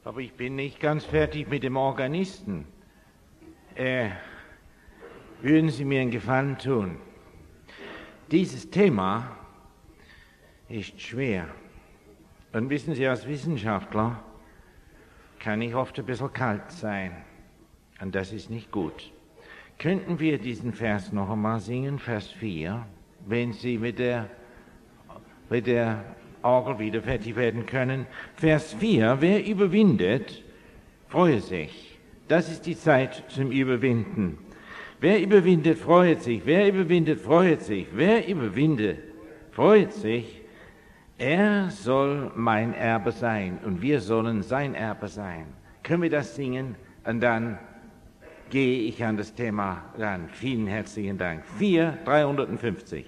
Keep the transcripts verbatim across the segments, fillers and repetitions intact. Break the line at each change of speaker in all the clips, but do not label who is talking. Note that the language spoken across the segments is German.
Aber ich bin nicht ganz fertig mit dem Organisten. Äh, würden Sie mir einen Gefallen tun? Dieses Thema ist schwer. Und wissen Sie, als Wissenschaftler kann ich oft ein bisschen kalt sein. Und das ist nicht gut. Könnten wir diesen Vers noch einmal singen, Vers vier, wenn Sie mit der, mit der Orgel wieder fertig werden können? Vers vier, wer überwindet, freue sich. Das ist die Zeit zum Überwinden. Wer überwindet, freut sich. Wer überwindet, freut sich. Wer überwindet, freut sich. Er soll mein Erbe sein und wir sollen sein Erbe sein. Können wir das singen? Und dann gehe ich an das Thema ran. Vielen herzlichen Dank. vier, dreihundertfünfzig.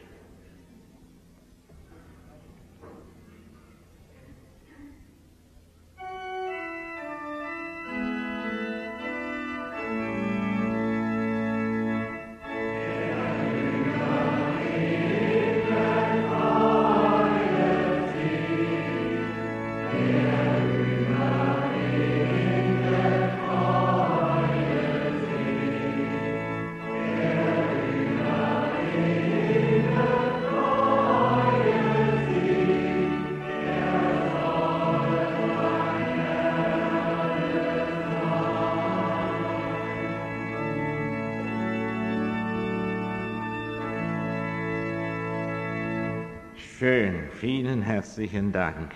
Schön, vielen herzlichen Dank.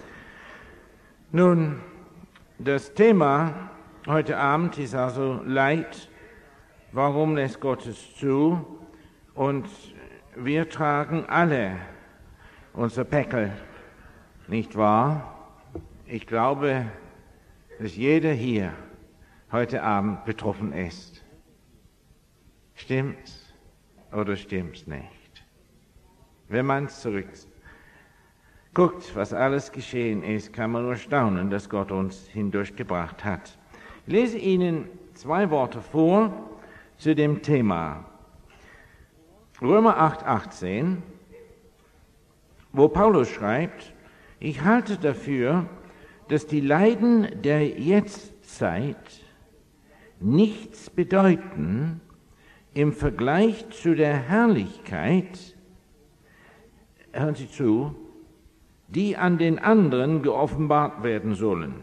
Nun, das Thema heute Abend ist also Leid. Warum lässt Gott es zu? Und wir tragen alle unser Päckel, nicht wahr? Ich glaube, dass jeder hier heute Abend betroffen ist. Stimmt's oder stimmt's nicht? Wenn man zurück guckt, was alles geschehen ist, kann man nur staunen, dass Gott uns hindurchgebracht hat. Ich lese Ihnen zwei Worte vor zu dem Thema. Römer acht, achtzehn, wo Paulus schreibt, ich halte dafür, dass die Leiden der Jetztzeit nichts bedeuten im Vergleich zu der Herrlichkeit, hören Sie zu, die an den anderen geoffenbart werden sollen.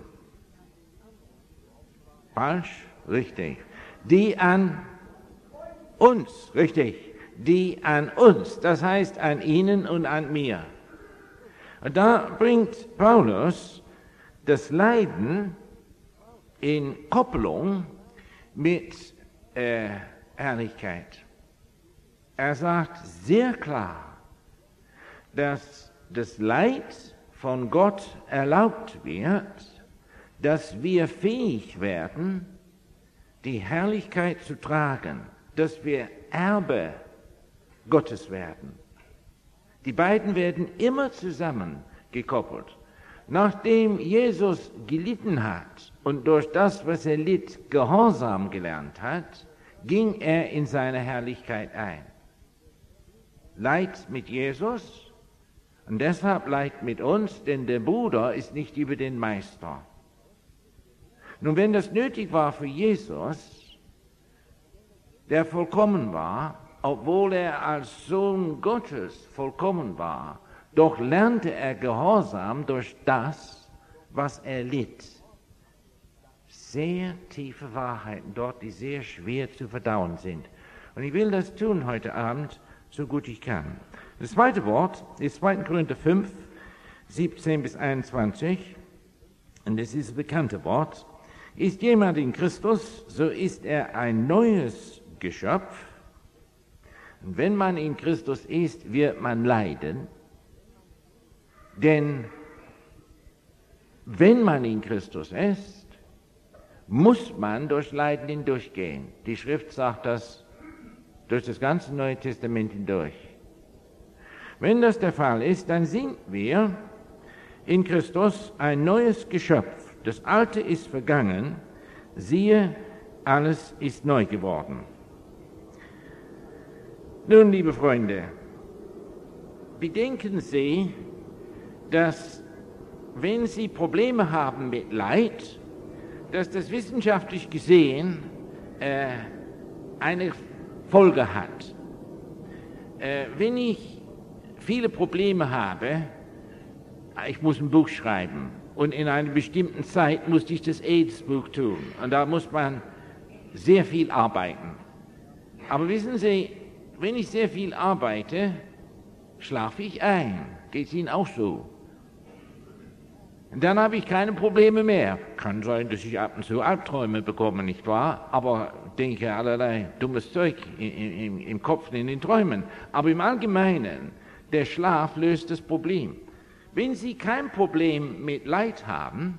Falsch? Richtig. Die an uns, richtig. Die an uns, das heißt an Ihnen und an mir. Und da bringt Paulus das Leiden in Koppelung mit äh, Herrlichkeit. Er sagt sehr klar, dass das Leid von Gott erlaubt wird, dass wir fähig werden, die Herrlichkeit zu tragen, dass wir Erbe Gottes werden. Die beiden werden immer zusammen gekoppelt. Nachdem Jesus gelitten hat und durch das, was er litt, Gehorsam gelernt hat, ging er in seine Herrlichkeit ein. Leid mit Jesus und deshalb Leid mit uns, denn der Bruder ist nicht über den Meister. Nun, wenn das nötig war für Jesus, der vollkommen war, obwohl er als Sohn Gottes vollkommen war, doch lernte er Gehorsam durch das, was er litt. Sehr tiefe Wahrheiten dort, die sehr schwer zu verdauen sind. Und ich will das tun heute Abend, so gut ich kann. Das zweite Wort ist zweiter Korinther fünf, siebzehn bis einundzwanzig, und das ist das bekannte Wort. Ist jemand in Christus, so ist er ein neues Geschöpf. Und wenn man in Christus ist, wird man leiden. Denn wenn man in Christus ist, muss man durch Leiden hindurchgehen. Die Schrift sagt das durch das ganze Neue Testament hindurch. Wenn das der Fall ist, dann sind wir in Christus ein neues Geschöpf. Das Alte ist vergangen, siehe, alles ist neu geworden. Nun, liebe Freunde, bedenken Sie, dass wenn Sie Probleme haben mit Leid, dass das wissenschaftlich gesehen äh, eine Folge hat. Äh, wenn ich viele Probleme habe, ich muss ein Buch schreiben und in einer bestimmten Zeit muss ich das AIDS-Buch tun und da muss man sehr viel arbeiten. Aber wissen Sie, wenn ich sehr viel arbeite, schlafe ich ein. Geht es Ihnen auch so? Und dann habe ich keine Probleme mehr. Kann sein, dass ich ab und zu Albträume bekomme, nicht wahr? Aber denke allerlei dummes Zeug im, im, im Kopf und in den Träumen. Aber im Allgemeinen, der Schlaf löst das Problem. Wenn Sie kein Problem mit Leid haben,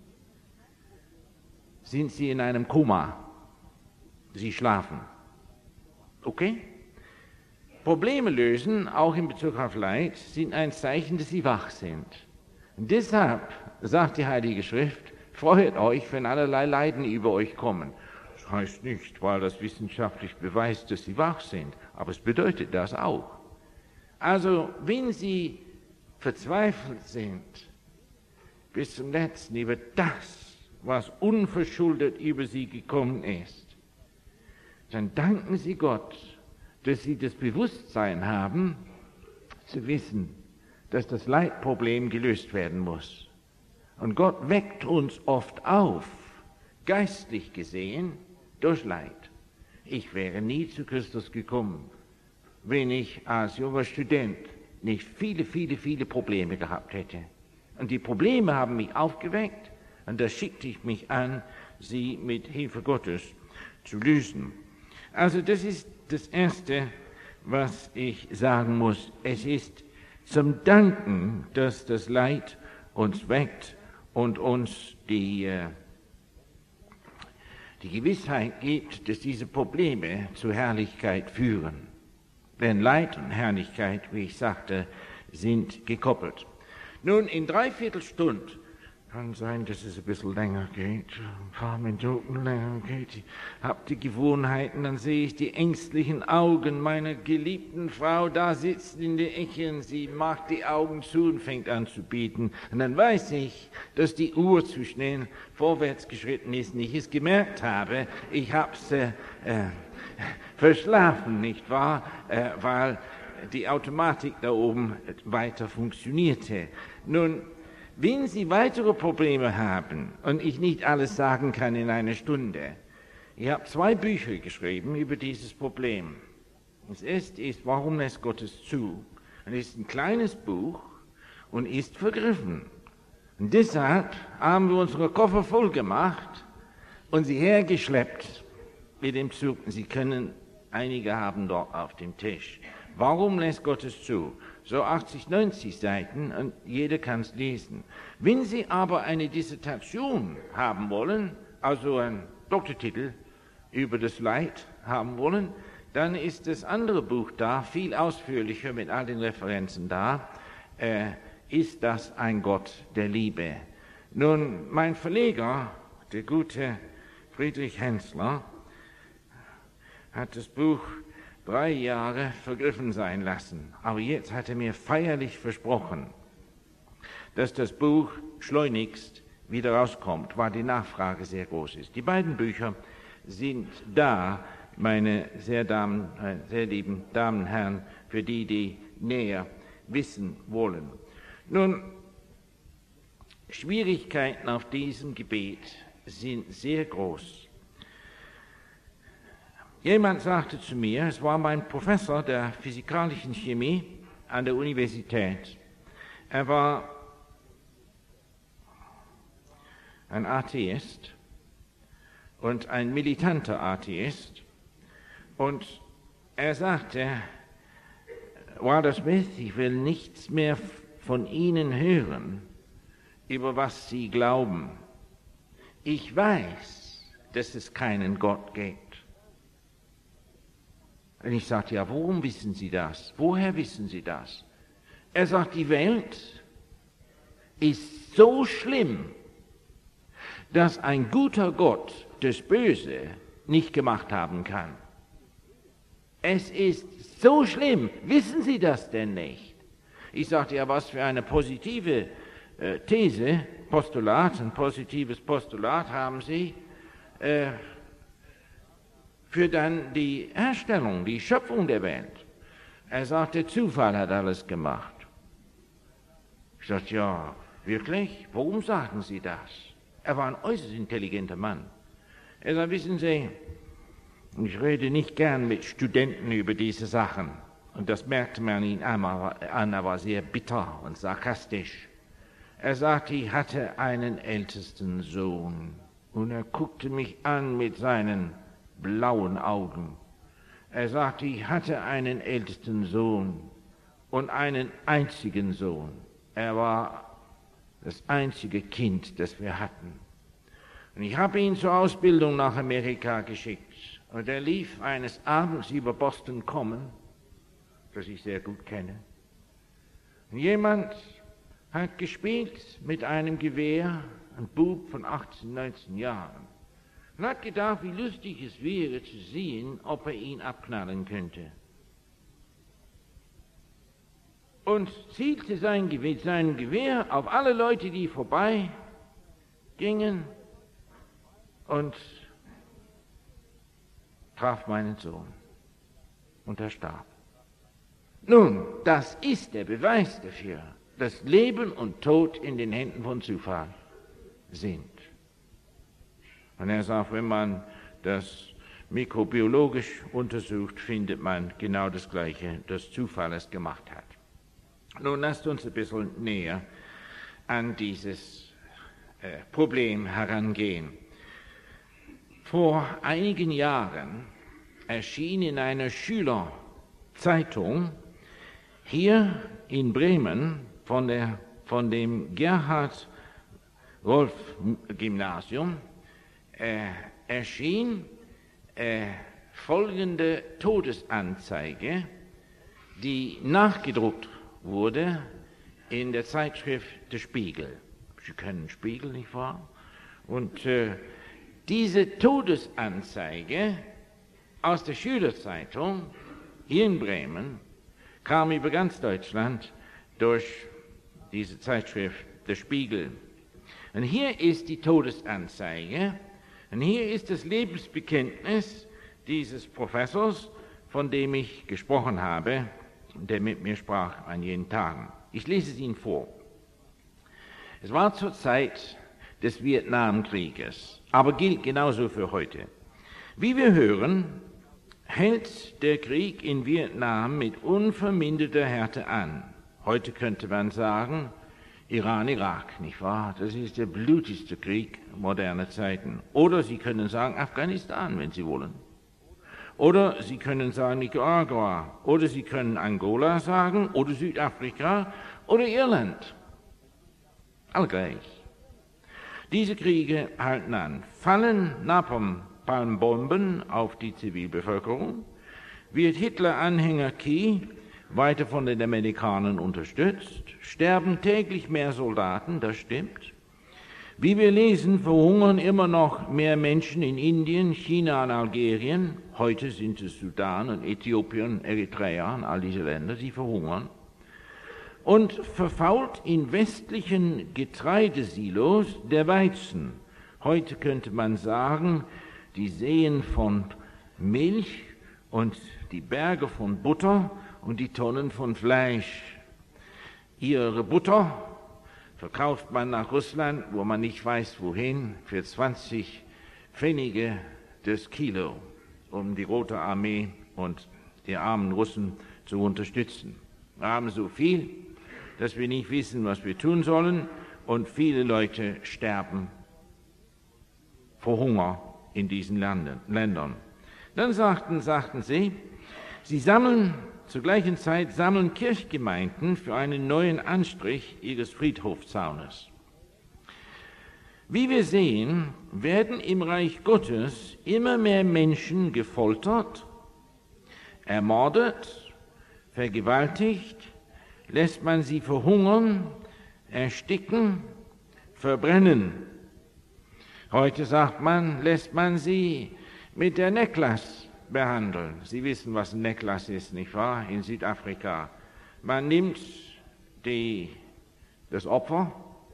sind Sie in einem Koma. Sie schlafen. Okay? Probleme lösen, auch in Bezug auf Leid, sind ein Zeichen, dass Sie wach sind. Und deshalb sagt die Heilige Schrift, freut euch, wenn allerlei Leiden über euch kommen. Das heißt nicht, weil das wissenschaftlich beweist, dass Sie wach sind, aber es bedeutet das auch. Also, wenn Sie verzweifelt sind, bis zum Letzten über das, was unverschuldet über Sie gekommen ist, dann danken Sie Gott, dass Sie das Bewusstsein haben, zu wissen, dass das Leidproblem gelöst werden muss. Und Gott weckt uns oft auf, geistlich gesehen, durch Leid. Ich wäre nie zu Christus gekommen, wenn ich als junger Student nicht viele, viele, viele Probleme gehabt hätte. Und die Probleme haben mich aufgeweckt und da schickte ich mich an, sie mit Hilfe Gottes zu lösen. Also das ist das Erste, was ich sagen muss. Es ist zum Danken, dass das Leid uns weckt und uns die, äh, die Gewissheit gibt, dass diese Probleme zur Herrlichkeit führen. Denn Leid und Herrlichkeit, wie ich sagte, sind gekoppelt. Nun, in dreiviertel Stunde, kann sein, dass es ein bisschen länger geht, ein paar Minuten länger geht. Ich habe die Gewohnheiten, dann sehe ich die ängstlichen Augen meiner geliebten Frau da sitzen in der Ecke und sie macht die Augen zu und fängt an zu beten. Und dann weiß ich, dass die Uhr zu schnell vorwärts geschritten ist und ich es gemerkt habe. Ich habe es äh, äh, verschlafen, nicht wahr? Äh, weil die Automatik da oben weiter funktionierte. Nun, wenn Sie weitere Probleme haben und ich nicht alles sagen kann in einer Stunde, ich habe zwei Bücher geschrieben über dieses Problem. Das erste ist, warum lässt Gott es zu? Und es ist ein kleines Buch und ist vergriffen. Und deshalb haben wir unsere Koffer voll gemacht und sie hergeschleppt mit dem Zug. Sie können, einige haben dort auf dem Tisch. Warum lässt Gott es zu? So achtzig, neunzig Seiten und jeder kann es lesen. Wenn Sie aber eine Dissertation haben wollen, also einen Doktortitel über das Leid haben wollen, dann ist das andere Buch da, viel ausführlicher mit all den Referenzen da, äh, ist das ein Gott der Liebe. Nun, mein Verleger, der gute Friedrich Hensler, hat das Buch drei Jahre vergriffen sein lassen. Aber jetzt hat er mir feierlich versprochen, dass das Buch schleunigst wieder rauskommt, weil die Nachfrage sehr groß ist. Die beiden Bücher sind da, meine sehr, Damen, sehr lieben Damen und Herren, für die, die näher wissen wollen. Nun, Schwierigkeiten auf diesem Gebiet sind sehr groß. Jemand sagte zu mir, es war mein Professor der physikalischen Chemie an der Universität. Er war ein Atheist und ein militanter Atheist. Und er sagte, Walter Smith, ich will nichts mehr von Ihnen hören, über was Sie glauben. Ich weiß, dass es keinen Gott gibt. Und ich sagte, ja, warum wissen Sie das? Woher wissen Sie das? Er sagt, die Welt ist so schlimm, dass ein guter Gott das Böse nicht gemacht haben kann. Es ist so schlimm, wissen Sie das denn nicht? Ich sagte, ja, was für eine positive äh, These, Postulat, ein positives Postulat haben sie äh, für dann die Herstellung, die Schöpfung der Welt. Er sagt, der Zufall hat alles gemacht. Ich sagte, ja, wirklich? Warum sagen Sie das? Er war ein äußerst intelligenter Mann. Er sagt, wissen Sie, ich rede nicht gern mit Studenten über diese Sachen. Und das merkte man ihn an, er war sehr bitter und sarkastisch. Er sagte, ich hatte einen ältesten Sohn. Und er guckte mich an mit seinen blauen Augen. Er sagte, ich hatte einen ältesten Sohn und einen einzigen Sohn. Er war das einzige Kind, das wir hatten. Und ich habe ihn zur Ausbildung nach Amerika geschickt. Und er lief eines Abends über Boston Common, das ich sehr gut kenne. Und jemand hat gespielt mit einem Gewehr, ein Bub von achtzehn, neunzehn Jahren. Und hat gedacht, wie lustig es wäre zu sehen, ob er ihn abknallen könnte. Und zielte sein Gewehr, sein Gewehr auf alle Leute, die vorbei gingen, und traf meinen Sohn. Und er starb. Nun, das ist der Beweis dafür, dass Leben und Tod in den Händen von Zufall sind. Und er sagt, wenn man das mikrobiologisch untersucht, findet man genau das Gleiche, das Zufall es gemacht hat. Nun lasst uns ein bisschen näher an dieses äh, Problem herangehen. Vor einigen Jahren erschien in einer Schülerzeitung hier in Bremen von, der, von dem Gerhard-Wolf-Gymnasium äh, erschien äh, folgende Todesanzeige, die nachgedruckt wurde in der Zeitschrift Der Spiegel. Sie kennen Spiegel, nicht wahr? Und äh, diese Todesanzeige aus der Schülerzeitung hier in Bremen kam über ganz Deutschland durch diese Zeitschrift Der Spiegel. Und hier ist die Todesanzeige und hier ist das Lebensbekenntnis dieses Professors, von dem ich gesprochen habe, der mit mir sprach an jenen Tagen. Ich lese es Ihnen vor. Es war zur Zeit des Vietnamkrieges, aber gilt genauso für heute. Wie wir hören, hält der Krieg in Vietnam mit unverminderter Härte an. Heute könnte man sagen, Iran-Irak, nicht wahr? Das ist der blutigste Krieg moderner Zeiten. Oder Sie können sagen Afghanistan, wenn Sie wollen. Oder Sie können sagen Nicaragua. Oder Sie können Angola sagen, oder Südafrika, oder Irland. All gleich. Diese Kriege halten an. Fallen Napalmbomben auf die Zivilbevölkerung, wird Hitler-Anhänger Key weiter von den Amerikanern unterstützt, sterben täglich mehr Soldaten, das stimmt. Wie wir lesen, verhungern immer noch mehr Menschen in Indien, China und Algerien. Heute sind es Sudan und Äthiopien, Eritrea und all diese Länder, die verhungern. Und verfault in westlichen Getreidesilos der Weizen. Heute könnte man sagen, die Seen von Milch und die Berge von Butter und die Tonnen von Fleisch. Ihre Butter verkauft man nach Russland, wo man nicht weiß wohin, für zwanzig Pfennige das Kilo, um die Rote Armee und die armen Russen zu unterstützen. Wir haben so viel, dass wir nicht wissen, was wir tun sollen, und viele Leute sterben vor Hunger in diesen Ländern. Dann sagten, sagten sie, sie sammeln, zur gleichen Zeit sammeln Kirchgemeinden für einen neuen Anstrich ihres Friedhofzaunes. Wie wir sehen, werden im Reich Gottes immer mehr Menschen gefoltert, ermordet, vergewaltigt, lässt man sie verhungern, ersticken, verbrennen. Heute sagt man, lässt man sie mit der Necklace behandeln. Sie wissen, was ein Necklace ist, nicht wahr? In Südafrika. Man nimmt die, das Opfer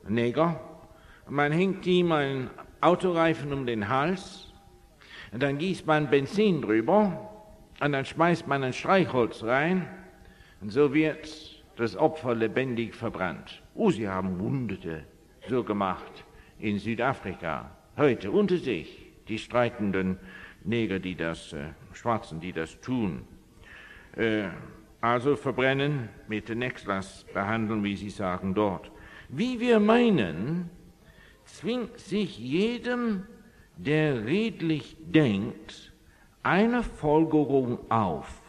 Neger. Man hängt ihm einen Autoreifen um den Hals, und dann gießt man Benzin drüber, und dann schmeißt man ein Streichholz rein, und so wird das Opfer lebendig verbrannt. Oh, sie haben Hunderte so gemacht in Südafrika, heute unter sich, die streitenden Neger, die das, äh, Schwarzen, die das tun. Äh, also verbrennen, mit den Nexlas behandeln, wie sie sagen dort. Wie wir meinen, zwingt sich jedem, der redlich denkt, eine Folgerung auf.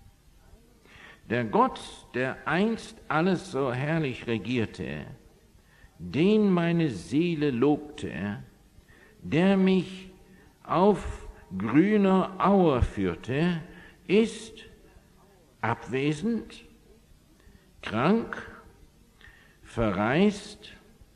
Der Gott, der einst alles so herrlich regierte, den meine Seele lobte, der mich auf grüner Aue führte, ist abwesend, krank, verreist,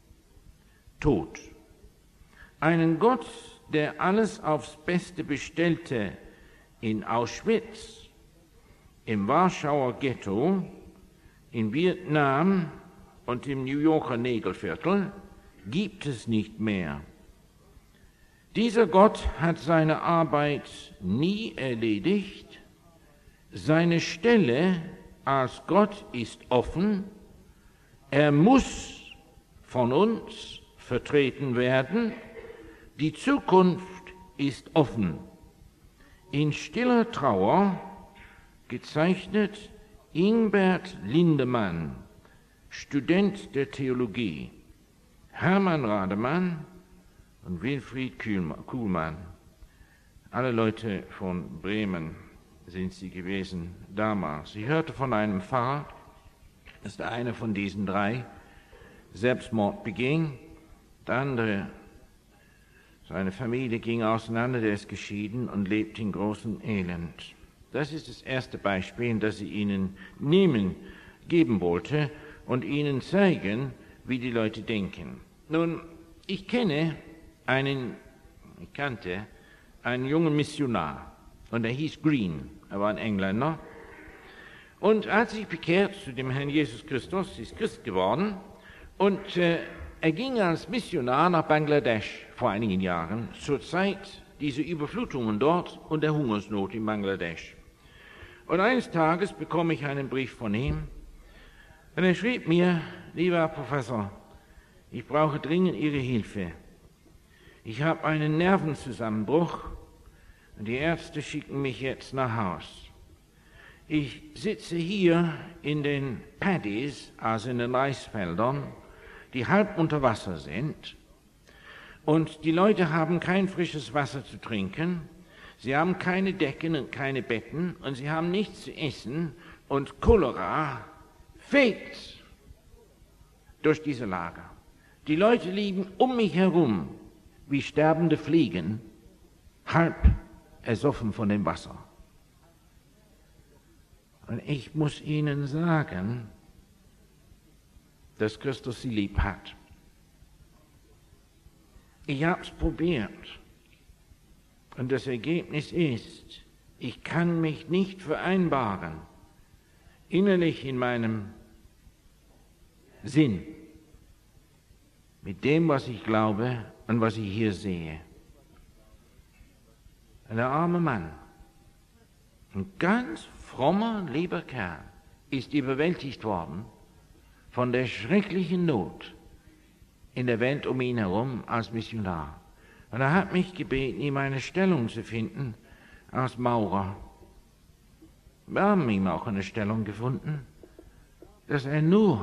tot. Einen Gott, der alles aufs Beste bestellte, in Auschwitz, im Warschauer Ghetto, in Vietnam und im New Yorker Nägelviertel, gibt es nicht mehr. Dieser Gott hat seine Arbeit nie erledigt. Seine Stelle als Gott ist offen. Er muss von uns vertreten werden. Die Zukunft ist offen. In stiller Trauer gezeichnet Ingbert Lindemann, Student der Theologie, Hermann Rademann und Wilfried Kuhlmann. Alle Leute von Bremen sind sie gewesen damals. Ich hörte von einem Pfarrer, dass der eine von diesen drei Selbstmord beging, der andere, seine Familie ging auseinander, der ist geschieden und lebt in großem Elend. Das ist das erste Beispiel, das ich Ihnen nehmen, geben wollte und Ihnen zeigen, wie die Leute denken. Nun, ich kenne einen, ich kannte einen jungen Missionar und er hieß Green, er war ein Engländer und er hat sich bekehrt zu dem Herrn Jesus Christus, ist Christ geworden und äh, er ging als Missionar nach Bangladesch vor einigen Jahren, zur Zeit dieser Überflutungen dort und der Hungersnot in Bangladesch. Und eines Tages bekomme ich einen Brief von ihm und er schrieb mir: Lieber Herr Professor, ich brauche dringend Ihre Hilfe. Ich habe einen Nervenzusammenbruch und die Ärzte schicken mich jetzt nach Haus. Ich sitze hier in den Paddies, also in den Reisfeldern, die halb unter Wasser sind, und die Leute haben kein frisches Wasser zu trinken, sie haben keine Decken und keine Betten und sie haben nichts zu essen und Cholera fegt durch diese Lager. Die Leute liegen um mich herum wie sterbende Fliegen, halb ersoffen von dem Wasser. Und ich muss Ihnen sagen, dass Christus sie lieb hat. Ich habe es probiert und das Ergebnis ist, ich kann mich nicht vereinbaren, innerlich in meinem Sinn, mit dem, was ich glaube und was ich hier sehe. Der arme Mann, ein ganz frommer, lieber Kerl, ist überwältigt worden von der schrecklichen Not in der Welt um ihn herum als Missionar. Und er hat mich gebeten, ihm eine Stellung zu finden als Maurer. Wir haben ihm auch eine Stellung gefunden, dass er nur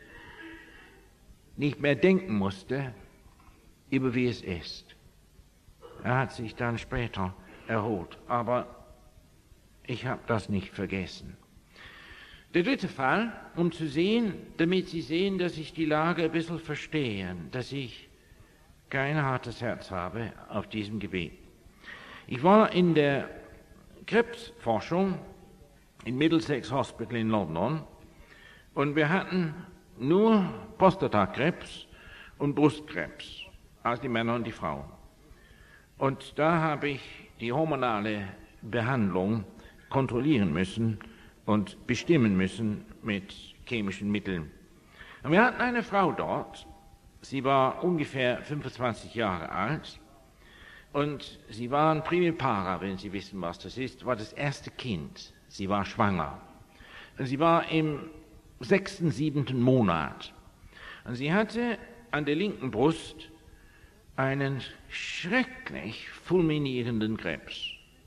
nicht mehr denken musste, über wie es ist. Er hat sich dann später erholt, aber ich habe das nicht vergessen. Der dritte Fall, um zu sehen, damit Sie sehen, dass ich die Lage ein bisschen verstehe, dass ich kein hartes Herz habe auf diesem Gebiet. Ich war in der Krebsforschung im Middlesex Hospital in London und wir hatten nur Prostatakrebs und Brustkrebs, also die Männer und die Frauen. Und da habe ich die hormonale Behandlung kontrollieren müssen und bestimmen müssen mit chemischen Mitteln. Und wir hatten eine Frau dort, Sie war ungefähr fünfundzwanzig Jahre alt und sie war ein Primipara, wenn Sie wissen, was das ist, war das erste Kind. Sie war schwanger. Sie war im sechsten, siebenten Monat und sie hatte an der linken Brust einen schrecklich fulminierenden Krebs.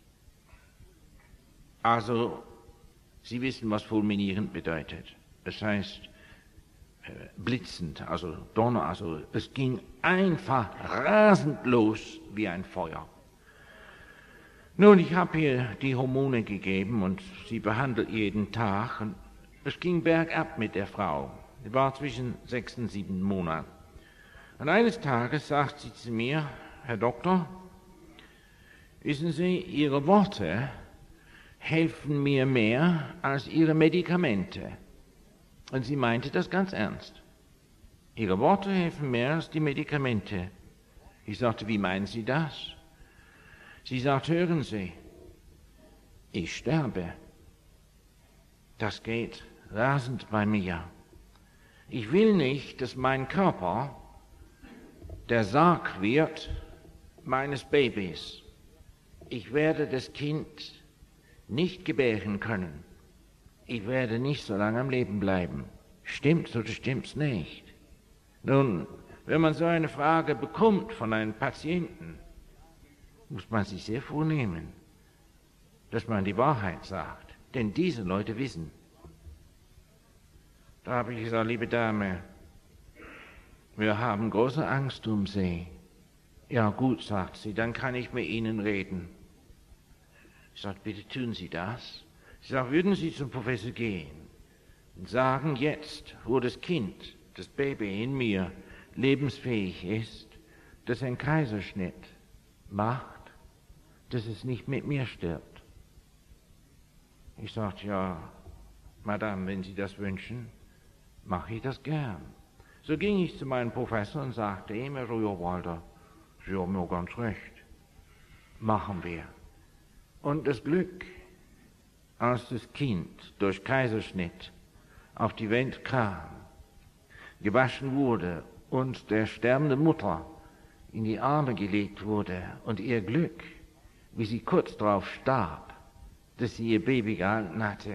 Also, Sie wissen, was fulminierend bedeutet. Das heißt, äh, blitzend, also Donner, also es ging einfach rasend los wie ein Feuer. Nun, ich habe ihr die Hormone gegeben und sie behandelt jeden Tag und es ging bergab mit der Frau. Sie war zwischen sechs und sieben Monaten. Und eines Tages sagt sie zu mir, Herr Doktor, wissen Sie, Ihre Worte helfen mir mehr als Ihre Medikamente. Und sie meinte das ganz ernst. Ihre Worte helfen mehr als die Medikamente. Ich sagte, wie meinen Sie das? Sie sagt, hören Sie, ich sterbe. Das geht rasend bei mir. Ich will nicht, dass mein Körper der Sarg wird meines Babys. Ich werde das Kind nicht gebären können. Ich werde nicht so lange am Leben bleiben. Stimmt's oder stimmt's nicht? Nun, wenn man so eine Frage bekommt von einem Patienten, muss man sich sehr vornehmen, dass man die Wahrheit sagt. Denn diese Leute wissen. Da habe ich gesagt, liebe Dame, wir haben große Angst um Sie. Ja gut, sagt sie, dann kann ich mit Ihnen reden. Ich sage, bitte tun Sie das. Ich sage, würden Sie zum Professor gehen und sagen jetzt, wo das Kind, das Baby in mir lebensfähig ist, dass ein Kaiserschnitt macht, dass es nicht mit mir stirbt. Ich sagte, ja, Madame, wenn Sie das wünschen, mache ich das gern. So ging ich zu meinem Professor und sagte ihm, Herr Rührwalder, Sie haben mir ganz recht, machen wir. Und das Glück, als das Kind durch Kaiserschnitt auf die Welt kam, gewaschen wurde und der sterbenden Mutter in die Arme gelegt wurde und ihr Glück, wie sie kurz darauf starb, dass sie ihr Baby gehalten hatte.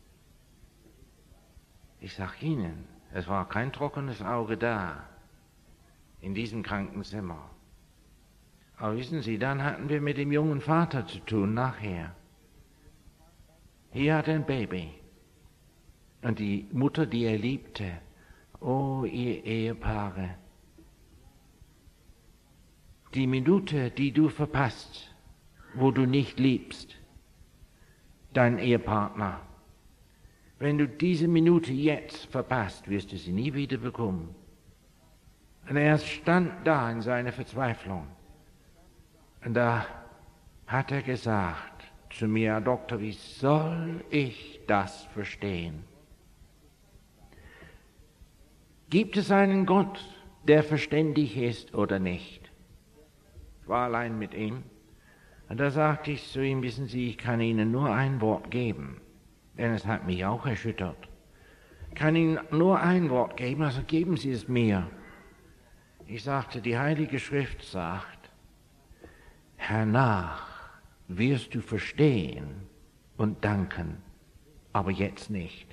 Ich sag Ihnen, es war kein trockenes Auge da in diesem Krankenzimmer. Aber wissen Sie, dann hatten wir mit dem jungen Vater zu tun nachher. Hier hat er ein Baby. Und die Mutter, die er liebte, oh, ihr Ehepaare, die Minute, die du verpasst, wo du nicht liebst, dein Ehepartner, wenn du diese Minute jetzt verpasst, wirst du sie nie wieder bekommen. Und er stand da in seiner Verzweiflung. Und da hat er gesagt zu mir, Herr Doktor, wie soll ich das verstehen? Gibt es einen Gott, der verständig ist oder nicht? Ich war allein mit ihm. Und da sagte ich zu ihm, wissen Sie, ich kann Ihnen nur ein Wort geben, denn es hat mich auch erschüttert. Ich kann Ihnen nur ein Wort geben, also geben Sie es mir. Ich sagte, die Heilige Schrift sagt, hernach wirst du verstehen und danken, aber jetzt nicht.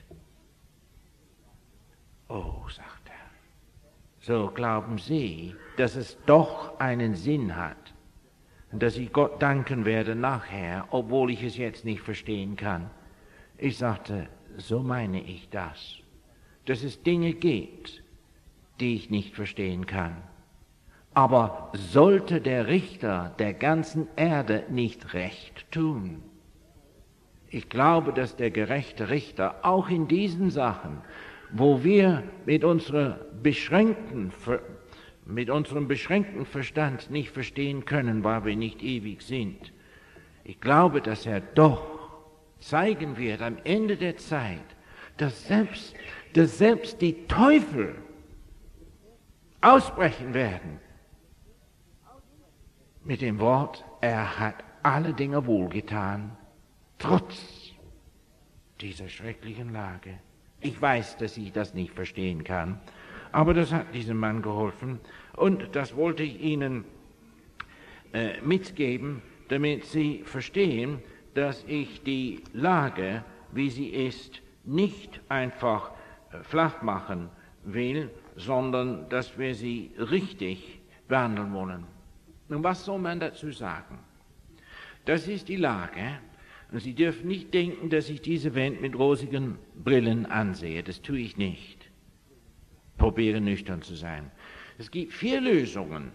Oh, sagt er, so glauben Sie, dass es doch einen Sinn hat und dass ich Gott danken werde nachher, obwohl ich es jetzt nicht verstehen kann. Ich sagte, so meine ich das, dass es Dinge gibt, die ich nicht verstehen kann. Aber sollte der Richter der ganzen Erde nicht Recht tun? Ich glaube, dass der gerechte Richter auch in diesen Sachen, wo wir mit, unserer beschränkten, mit unserem beschränkten Verstand nicht verstehen können, weil wir nicht ewig sind, ich glaube, dass er doch zeigen wird am Ende der Zeit, dass selbst, dass selbst die Teufel ausbrechen werden mit dem Wort, er hat alle Dinge wohlgetan, trotz dieser schrecklichen Lage. Ich weiß, dass ich das nicht verstehen kann, Aber das hat diesem Mann geholfen und das wollte ich Ihnen äh, mitgeben, damit Sie verstehen, dass ich die Lage, wie sie ist, nicht einfach äh, flach machen will, sondern dass wir sie richtig behandeln wollen. Nun, was soll man dazu sagen? Das ist die Lage, und Sie dürfen nicht denken, dass ich diese Welt mit rosigen Brillen ansehe. Das tue ich nicht. Probiere nüchtern zu sein. Es gibt vier Lösungen,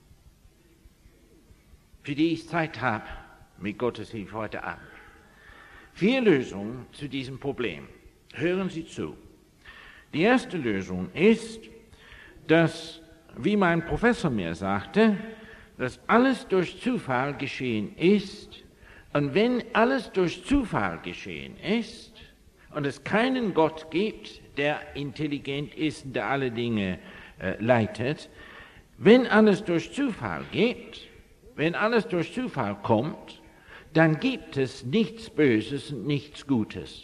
für die ich Zeit habe, mit Gottes Hilfe heute Abend. Vier Lösungen zu diesem Problem. Hören Sie zu. Die erste Lösung ist, dass, wie mein Professor mir sagte, dass alles durch Zufall geschehen ist. Und wenn alles durch Zufall geschehen ist und es keinen Gott gibt, der intelligent ist und der alle Dinge äh, leitet, wenn alles durch Zufall geht, wenn alles durch Zufall kommt, dann gibt es nichts Böses und nichts Gutes.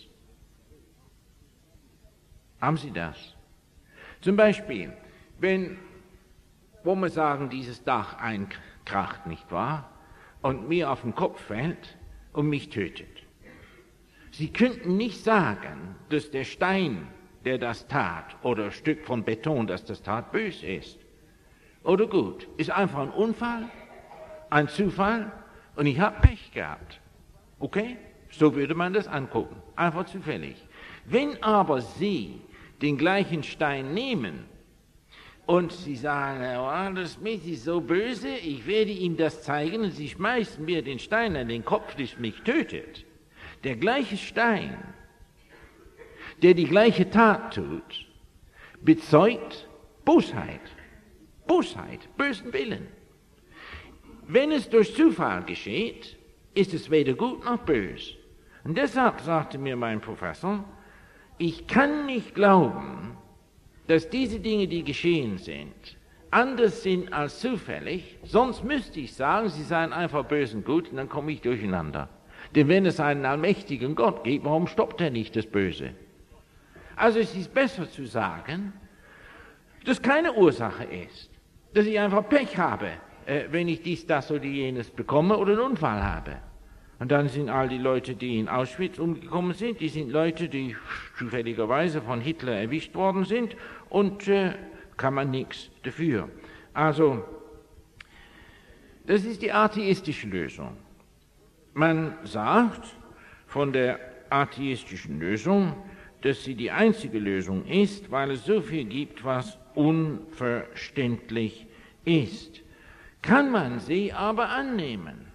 Haben Sie das? Zum Beispiel, wenn, wo wir sagen, dieses Dach einkracht, nicht wahr, und mir auf den Kopf fällt und mich tötet. Sie könnten nicht sagen, dass der Stein, der das tat, oder ein Stück von Beton, das das tat, böse ist. Oder gut, ist einfach ein Unfall, ein Zufall, und ich habe Pech gehabt. Okay? So würde man das angucken. Einfach zufällig. Wenn aber Sie den gleichen Stein nehmen und Sie sagen, oh, das Mädchen ist so böse, ich werde ihm das zeigen, und Sie schmeißen mir den Stein an den Kopf, das mich tötet. Der gleiche Stein, der die gleiche Tat tut, bezeugt Bosheit. Bosheit, bösen Willen. Wenn es durch Zufall geschieht, ist es weder gut noch böse. Und deshalb sagte mir mein Professor, ich kann nicht glauben, dass diese Dinge, die geschehen sind, anders sind als zufällig, sonst müsste ich sagen, sie seien einfach böse und gut, und dann komme ich durcheinander. Denn wenn es einen allmächtigen Gott gibt, warum stoppt er nicht das Böse? Also es ist besser zu sagen, dass keine Ursache ist, dass ich einfach Pech habe, äh, wenn ich dies, das oder jenes bekomme oder einen Unfall habe. Und dann sind all die Leute, die in Auschwitz umgekommen sind, die sind Leute, die zufälligerweise von Hitler erwischt worden sind, und äh, kann man nichts dafür. Also, das ist die atheistische Lösung. Man sagt von der atheistischen Lösung, dass sie die einzige Lösung ist, weil es so viel gibt, was unverständlich ist. Kann man sie aber annehmen?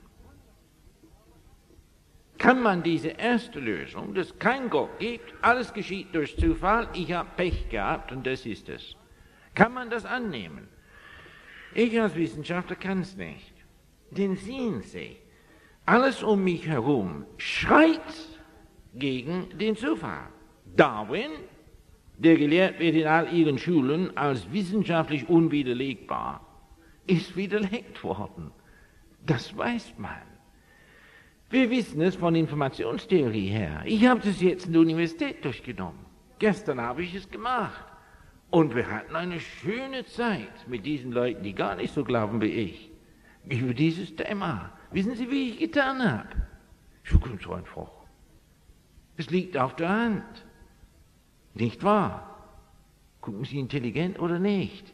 Kann man diese erste Lösung, dass es keinen Gott gibt, alles geschieht durch Zufall, ich habe Pech gehabt und das ist es. Kann man das annehmen? Ich als Wissenschaftler kann es nicht. Denn sehen Sie, alles um mich herum schreit gegen den Zufall. Darwin, der gelehrt wird in all ihren Schulen als wissenschaftlich unwiderlegbar, ist widerlegt worden. Das weiß man. Wir wissen es von Informationstheorie her. Ich habe das jetzt in der Universität durchgenommen. Gestern habe ich es gemacht. Und wir hatten eine schöne Zeit mit diesen Leuten, die gar nicht so glauben wie ich, über dieses Thema. Wissen Sie, wie ich getan habe? So ganz einfach. Es liegt auf der Hand. Nicht wahr? Gucken Sie intelligent oder nicht?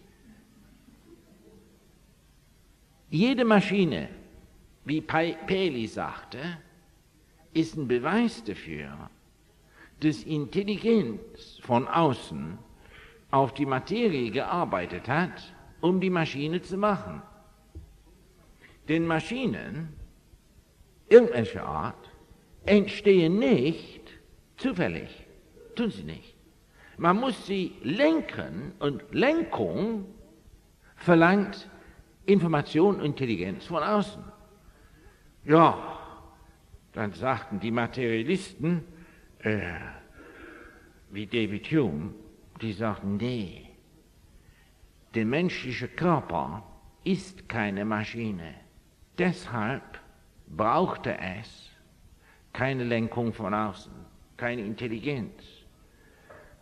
Jede Maschine, wie Paley sagte, ist ein Beweis dafür, dass Intelligenz von außen auf die Materie gearbeitet hat, um die Maschine zu machen. Denn Maschinen, irgendwelcher Art, entstehen nicht zufällig. Tun sie nicht. Man muss sie lenken, und Lenkung verlangt Information und Intelligenz von außen. Ja, dann sagten die Materialisten, äh, wie David Hume, die sagten, nee, der menschliche Körper ist keine Maschine. Deshalb brauchte es keine Lenkung von außen, keine Intelligenz.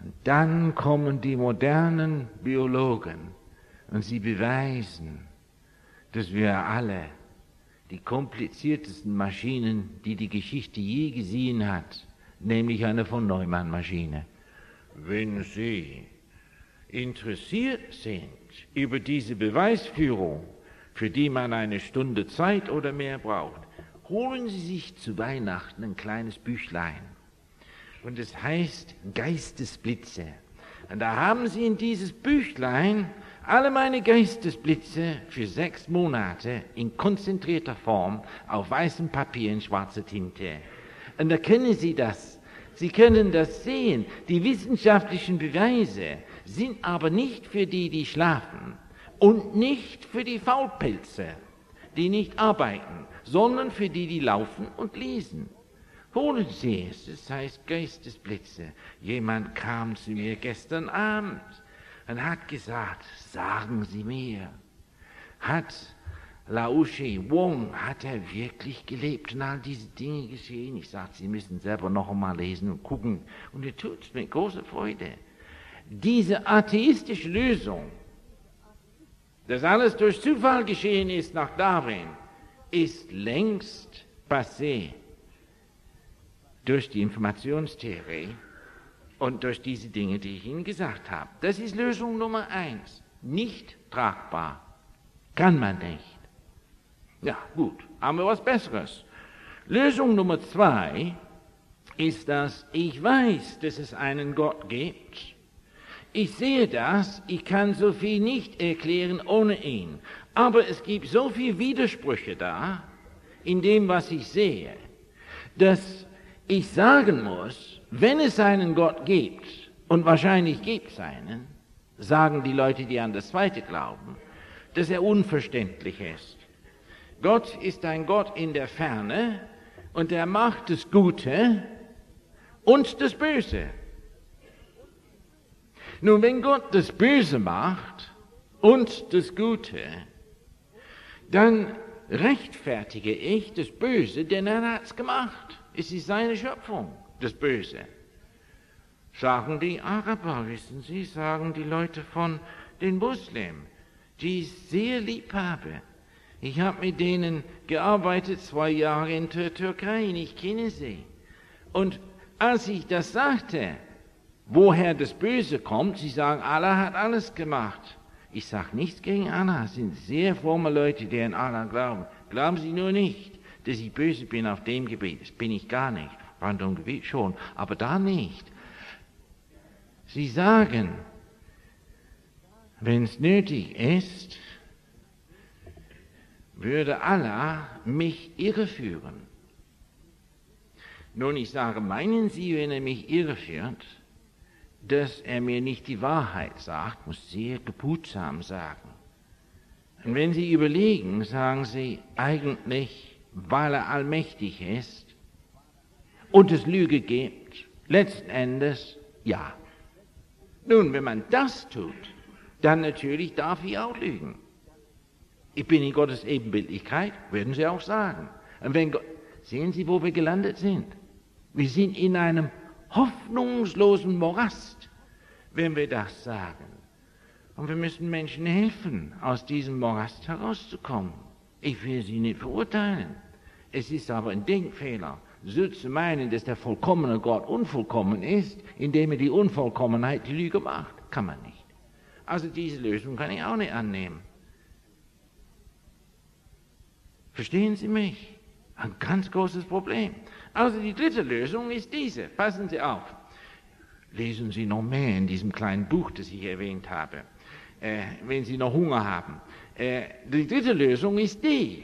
Und dann kommen die modernen Biologen und sie beweisen, dass wir alle die kompliziertesten Maschinen, die die Geschichte je gesehen hat, nämlich eine von Neumann-Maschine. Wenn Sie interessiert sind über diese Beweisführung, für die man eine Stunde Zeit oder mehr braucht, holen Sie sich zu Weihnachten ein kleines Büchlein. Und es heißt Geistesblitze. Und da haben Sie in dieses Büchlein alle meine Geistesblitze für sechs Monate in konzentrierter Form auf weißem Papier in schwarzer Tinte. Und da können Sie das. Sie können das sehen. Die wissenschaftlichen Beweise sind aber nicht für die, die schlafen und nicht für die Faulpelze, die nicht arbeiten, sondern für die, die laufen und lesen. Holen Sie es, es heißt Geistesblitze. Jemand kam zu mir gestern Abend und hat gesagt, sagen Sie mir, hat Lao She Wong, hat er wirklich gelebt und all diese Dinge geschehen? Ich sagte, Sie müssen selber noch einmal lesen und gucken. Und er tut es mit großer Freude. Diese atheistische Lösung, dass alles durch Zufall geschehen ist nach Darwin, ist längst passé durch die Informationstheorie und durch diese Dinge, die ich Ihnen gesagt habe. Das ist Lösung Nummer eins. Nicht tragbar. Kann man nicht. Ja, gut, haben wir was Besseres. Lösung Nummer zwei ist, dass ich weiß, dass es einen Gott gibt. Ich sehe das, ich kann so viel nicht erklären ohne ihn. Aber es gibt so viele Widersprüche da, in dem, was ich sehe, dass ich sagen muss, wenn es einen Gott gibt, und wahrscheinlich gibt es einen, sagen die Leute, die an das Zweite glauben, dass er unverständlich ist. Gott ist ein Gott in der Ferne und er macht das Gute und das Böse. Nun, wenn Gott das Böse macht und das Gute, dann rechtfertige ich das Böse, denn er hat es gemacht. Es ist seine Schöpfung, das Böse. Sagen die Araber, wissen Sie, sagen die Leute von den Muslimen, die ich sehr lieb habe. Ich habe mit denen gearbeitet, zwei Jahre in der Türkei, und ich kenne sie. Und als ich das sagte, woher das Böse kommt, sie sagen, Allah hat alles gemacht. Ich sage nichts gegen Allah, es sind sehr fromme Leute, die an Allah glauben. Glauben Sie nur nicht, dass ich böse bin auf dem Gebiet. Das bin ich gar nicht. Auf anderem Gebiet schon, aber da nicht. Sie sagen, wenn es nötig ist, würde Allah mich irreführen. Nun, ich sage, meinen Sie, wenn er mich irreführt, dass er mir nicht die Wahrheit sagt, muss sehr geputsam sagen. Und wenn Sie überlegen, sagen Sie, eigentlich, weil er allmächtig ist und es Lüge gibt, letzten Endes, ja. Nun, wenn man das tut, dann natürlich darf ich auch lügen. Ich bin in Gottes Ebenbildlichkeit, würden Sie auch sagen. Und wenn Gott, sehen Sie, wo wir gelandet sind? Wir sind in einem hoffnungslosen Morast, wenn wir das sagen. Und wir müssen Menschen helfen, aus diesem Morast herauszukommen. Ich will sie nicht verurteilen. Es ist aber ein Denkfehler, so zu meinen, dass der vollkommene Gott unvollkommen ist, indem er die Unvollkommenheit die Lüge macht. Kann man nicht. Also diese Lösung kann ich auch nicht annehmen. Verstehen Sie mich? Ein ganz großes Problem. Also die dritte Lösung ist diese. Passen Sie auf. Lesen Sie noch mehr in diesem kleinen Buch, das ich erwähnt habe, äh, wenn Sie noch Hunger haben. Äh, die dritte Lösung ist die.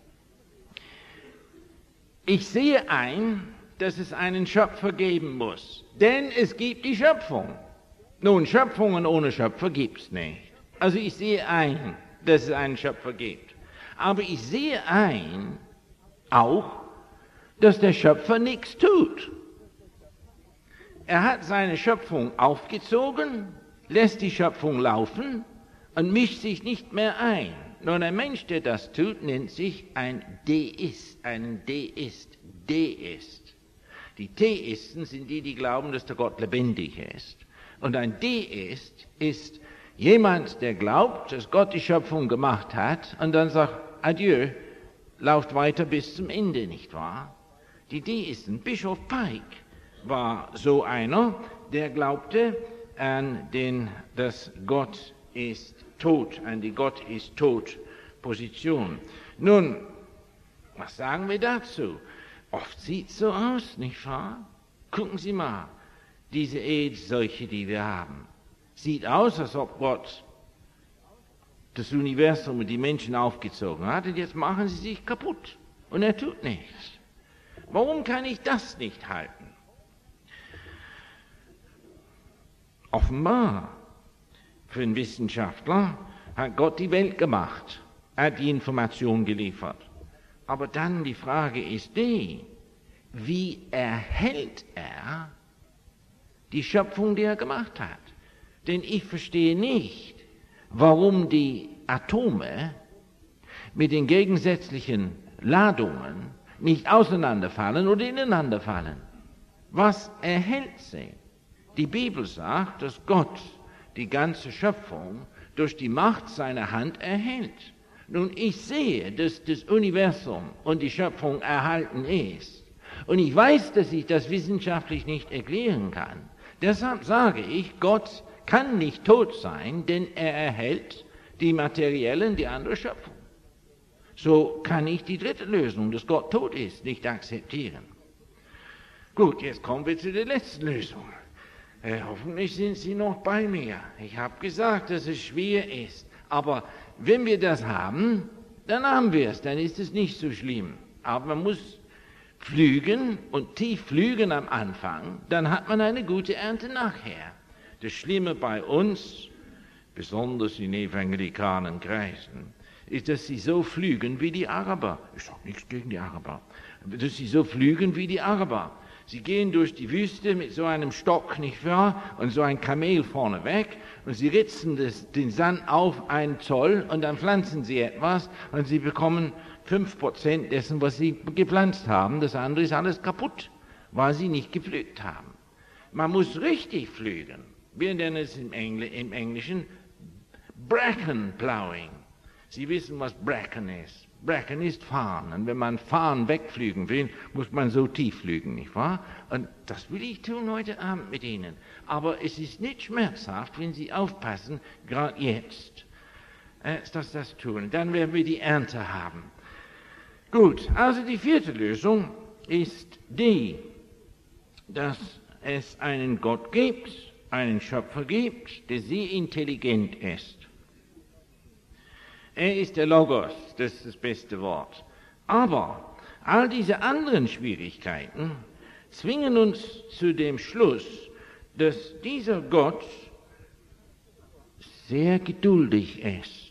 Ich sehe ein, dass es einen Schöpfer geben muss. Denn es gibt die Schöpfung. Nun, Schöpfungen ohne Schöpfer gibt es nicht. Also ich sehe ein, dass es einen Schöpfer gibt. Aber ich sehe ein, auch, dass der Schöpfer nichts tut. Er hat seine Schöpfung aufgezogen, lässt die Schöpfung laufen und mischt sich nicht mehr ein. Nun, ein Mensch, der das tut, nennt sich ein Deist, ein Deist, Deist. Die Theisten sind die, die glauben, dass der Gott lebendig ist. Und ein Deist ist jemand, der glaubt, dass Gott die Schöpfung gemacht hat und dann sagt, adieu, lauft weiter bis zum Ende, nicht wahr? Die Deisten, Bischof Pike war so einer, der glaubte an den, dass Gott ist tot, an die Gott ist tot Position. Nun, was sagen wir dazu? Oft sieht es so aus, nicht wahr? Gucken Sie mal, diese AIDS-Seuche, die wir haben, sieht aus, als ob Gott das Universum und die Menschen aufgezogen hat, und jetzt machen sie sich kaputt und er tut nichts. Warum kann ich das nicht halten? Offenbar, für einen Wissenschaftler hat Gott die Welt gemacht, hat die Information geliefert. Aber dann die Frage ist die, wie erhält er die Schöpfung, die er gemacht hat? Denn ich verstehe nicht, warum die Atome mit den gegensätzlichen Ladungen nicht auseinanderfallen oder ineinanderfallen. Was erhält sie? Die Bibel sagt, dass Gott die ganze Schöpfung durch die Macht seiner Hand erhält. Nun, ich sehe, dass das Universum und die Schöpfung erhalten ist. Und ich weiß, dass ich das wissenschaftlich nicht erklären kann. Deshalb sage ich, Gott kann nicht tot sein, denn er erhält die materielle und die andere Schöpfung. So kann ich die dritte Lösung, dass Gott tot ist, nicht akzeptieren. Gut, jetzt kommen wir zu der letzten Lösung. Äh, hoffentlich sind Sie noch bei mir. Ich habe gesagt, dass es schwer ist. Aber wenn wir das haben, dann haben wir es, dann ist es nicht so schlimm. Aber man muss pflügen und tief pflügen am Anfang, dann hat man eine gute Ernte nachher. Das Schlimme bei uns, besonders in evangelikalen Kreisen, ist, dass sie so pflügen wie die Araber. Ich sage nichts gegen die Araber. Dass sie so pflügen wie die Araber. Sie gehen durch die Wüste mit so einem Stock, nicht wahr, und so ein Kamel vorne weg, und sie ritzen das, den Sand auf einen Zoll, und dann pflanzen sie etwas, und sie bekommen fünf Prozent dessen, was sie gepflanzt haben. Das andere ist alles kaputt, weil sie nicht gepflügt haben. Man muss richtig pflügen. Wir nennen es im, Engl- im Englischen Bracken Plowing. Sie wissen, was Bracken ist. Bracken ist Farn. Und wenn man Farn wegpflügen will, muss man so tief pflügen, nicht wahr? Und das will ich tun heute Abend mit Ihnen. Aber es ist nicht schmerzhaft, wenn Sie aufpassen, gerade jetzt, äh, dass das tun. Dann werden wir die Ernte haben. Gut, also die vierte Lösung ist die, dass es einen Gott gibt, einen Schöpfer gibt, der sehr intelligent ist. Er ist der Logos, das ist das beste Wort. Aber all diese anderen Schwierigkeiten zwingen uns zu dem Schluss, dass dieser Gott sehr geduldig ist.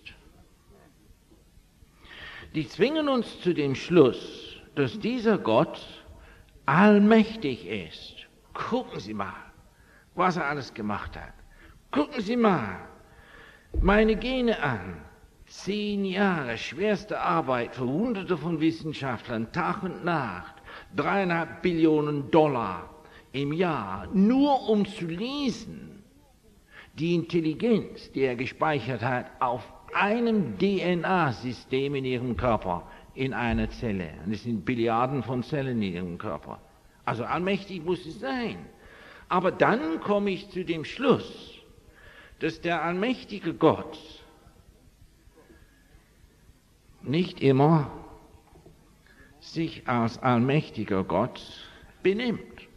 Die zwingen uns zu dem Schluss, dass dieser Gott allmächtig ist. Gucken Sie mal, was er alles gemacht hat. Gucken Sie mal meine Gene an. Zehn Jahre schwerste Arbeit für Hunderte von Wissenschaftlern, Tag und Nacht, dreieinhalb Billionen Dollar im Jahr, nur um zu lesen, die Intelligenz, die er gespeichert hat, auf einem D N A-System in ihrem Körper, in einer Zelle. Und es sind Billiarden von Zellen in ihrem Körper. Also allmächtig muss es sein. Aber dann komme ich zu dem Schluss, dass der allmächtige Gott nicht immer sich als allmächtiger Gott benimmt.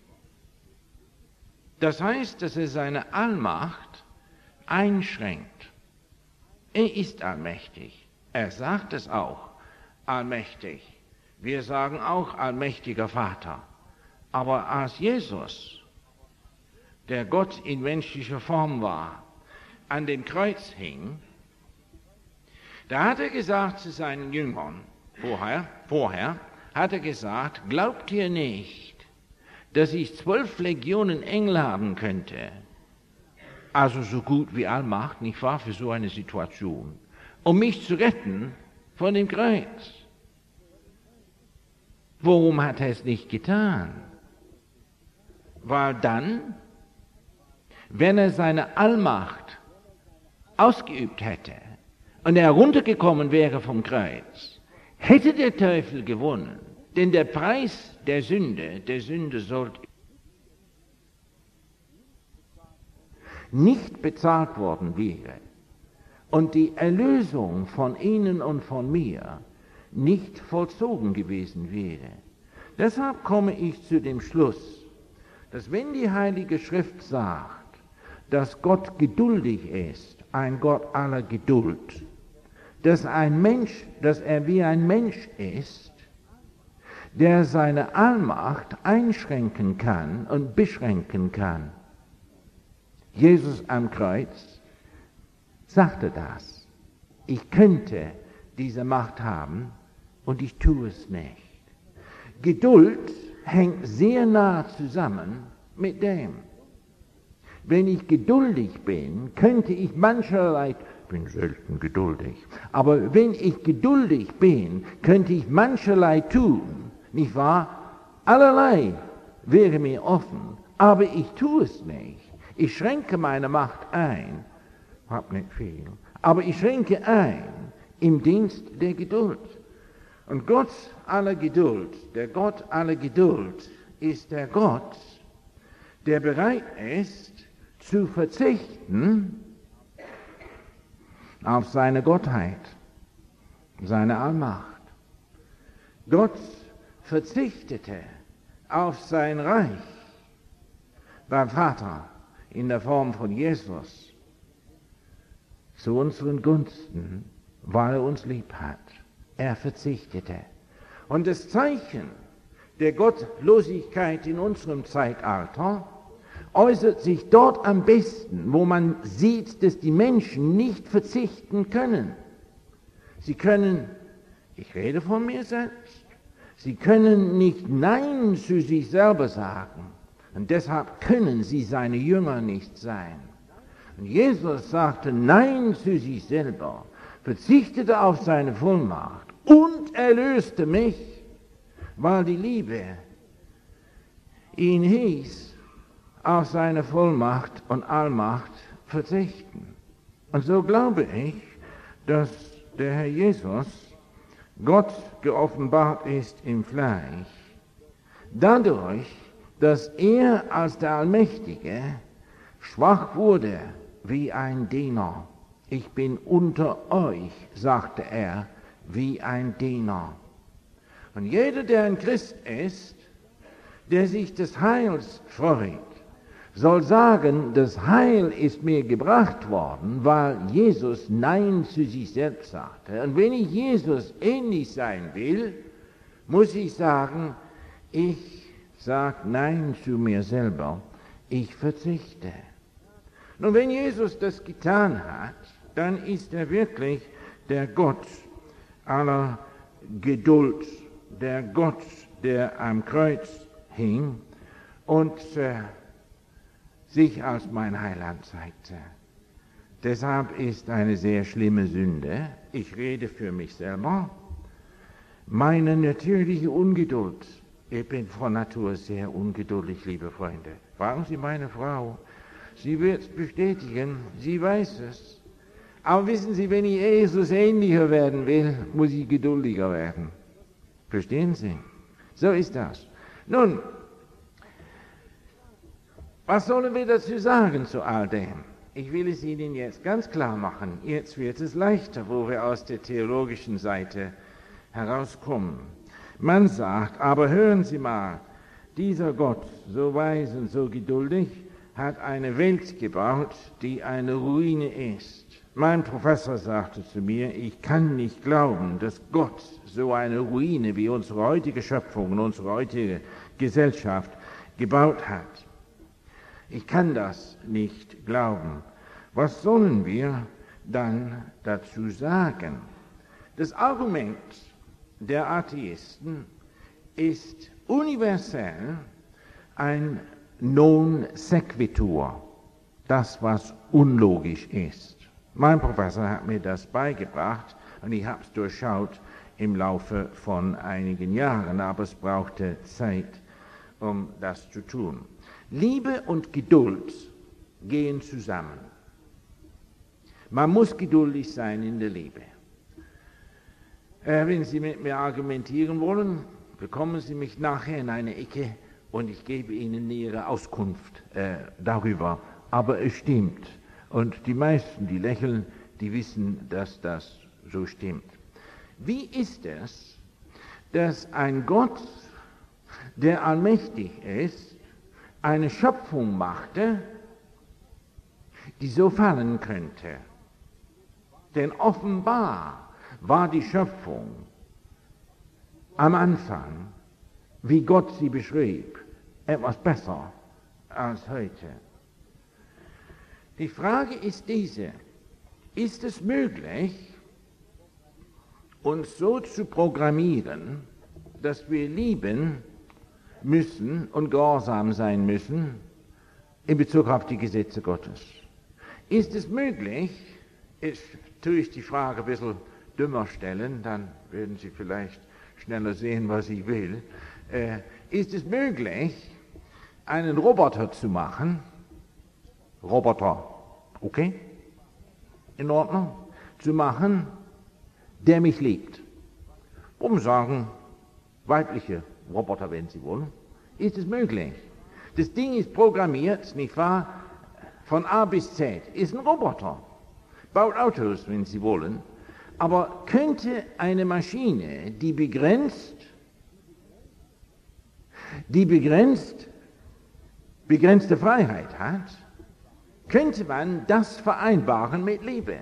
Das heißt, dass er seine Allmacht einschränkt. Er ist allmächtig. Er sagt es auch, allmächtig. Wir sagen auch allmächtiger Vater. Aber als Jesus, der Gott in menschlicher Form war, an dem Kreuz hing, da hat er gesagt zu seinen Jüngern, vorher, vorher hat er gesagt, glaubt ihr nicht, dass ich zwölf Legionen Engel haben könnte, also so gut wie Allmacht, nicht wahr, für so eine Situation, um mich zu retten von dem Kreuz. Warum hat er es nicht getan? Weil dann wenn er seine Allmacht ausgeübt hätte und er runtergekommen wäre vom Kreuz, hätte der Teufel gewonnen, denn der Preis der Sünde, der Sünde sollte nicht bezahlt worden wäre und die Erlösung von Ihnen und von mir nicht vollzogen gewesen wäre. Deshalb komme ich zu dem Schluss, dass wenn die Heilige Schrift sagt, dass Gott geduldig ist, ein Gott aller Geduld, dass ein Mensch, dass er wie ein Mensch ist, der seine Allmacht einschränken kann und beschränken kann. Jesus am Kreuz sagte das. Ich könnte diese Macht haben und ich tue es nicht. Geduld hängt sehr nah zusammen mit dem. Wenn ich geduldig bin, könnte ich mancherlei, ich bin selten geduldig, aber wenn ich geduldig bin, könnte ich mancherlei tun, nicht wahr? Allerlei wäre mir offen, aber ich tue es nicht. Ich schränke meine Macht ein, hab nicht viel, aber ich schränke ein im Dienst der Geduld. Und Gott aller Geduld, der Gott aller Geduld, ist der Gott, der bereit ist, zu verzichten auf seine Gottheit, seine Allmacht. Gott verzichtete auf sein Reich beim Vater in der Form von Jesus zu unseren Gunsten, weil er uns lieb hat. Er verzichtete. Und das Zeichen der Gottlosigkeit in unserem Zeitalter äußert sich dort am besten, wo man sieht, dass die Menschen nicht verzichten können. Sie können, ich rede von mir selbst, sie können nicht Nein zu sich selber sagen. Und deshalb können sie seine Jünger nicht sein. Und Jesus sagte Nein zu sich selber, verzichtete auf seine Vollmacht und erlöste mich, weil die Liebe ihn hieß, auf seine Vollmacht und Allmacht verzichten. Und so glaube ich, dass der Herr Jesus Gott geoffenbart ist im Fleisch, dadurch, dass er als der Allmächtige schwach wurde wie ein Diener. Ich bin unter euch, sagte er, wie ein Diener. Und jeder, der ein Christ ist, der sich des Heils freut, soll sagen, das Heil ist mir gebracht worden, weil Jesus Nein zu sich selbst sagte. Und wenn ich Jesus ähnlich sein will, muss ich sagen, ich sage Nein zu mir selber, ich verzichte. Nun, wenn Jesus das getan hat, dann ist er wirklich der Gott aller Geduld, der Gott, der am Kreuz hing und äh, sich als mein Heiland zeigte. Deshalb ist eine sehr schlimme Sünde, ich rede für mich selber, meine natürliche Ungeduld. Ich bin von Natur sehr ungeduldig, liebe Freunde. Fragen Sie meine Frau, sie wird es bestätigen, sie weiß es. Aber wissen Sie, wenn ich Jesus ähnlicher werden will, muss ich geduldiger werden. Verstehen Sie? So ist das. Nun, was sollen wir dazu sagen zu all dem? Ich will es Ihnen jetzt ganz klar machen. Jetzt wird es leichter, wo wir aus der theologischen Seite herauskommen. Man sagt, aber hören Sie mal, dieser Gott, so weise und so geduldig, hat eine Welt gebaut, die eine Ruine ist. Mein Professor sagte zu mir, ich kann nicht glauben, dass Gott so eine Ruine wie unsere heutige Schöpfung und unsere heutige Gesellschaft gebaut hat. Ich kann das nicht glauben. Was sollen wir dann dazu sagen? Das Argument der Atheisten ist universell ein non sequitur, das, was unlogisch ist. Mein Professor hat mir das beigebracht und ich habe es durchschaut im Laufe von einigen Jahren, aber es brauchte Zeit, um das zu tun. Liebe und Geduld gehen zusammen. Man muss geduldig sein in der Liebe. Äh, wenn Sie mit mir argumentieren wollen, bekommen Sie mich nachher in eine Ecke und ich gebe Ihnen nähere Auskunft äh, darüber. Aber es stimmt. Und die meisten, die lächeln, die wissen, dass das so stimmt. Wie ist es, dass ein Gott, der allmächtig ist, eine Schöpfung machte, die so fallen könnte? Denn offenbar war die Schöpfung am Anfang, wie Gott sie beschrieb, etwas besser als heute. Die Frage ist diese: Ist es möglich, uns so zu programmieren, dass wir lieben müssen und gehorsam sein müssen in Bezug auf die Gesetze Gottes? Ist es möglich, jetzt tue ich die Frage ein bisschen dümmer stellen, dann werden Sie vielleicht schneller sehen, was ich will. Äh, ist es möglich, einen Roboter zu machen, Roboter, okay, in Ordnung, zu machen, der mich liebt? Um sagen, weibliche Roboter, wenn Sie wollen. Ist es möglich? Das Ding ist programmiert, nicht wahr? Von A bis Z, ist ein Roboter. Baut Autos, wenn Sie wollen. Aber könnte eine Maschine, die begrenzt, die begrenzt, begrenzte Freiheit hat, könnte man das vereinbaren mit Liebe?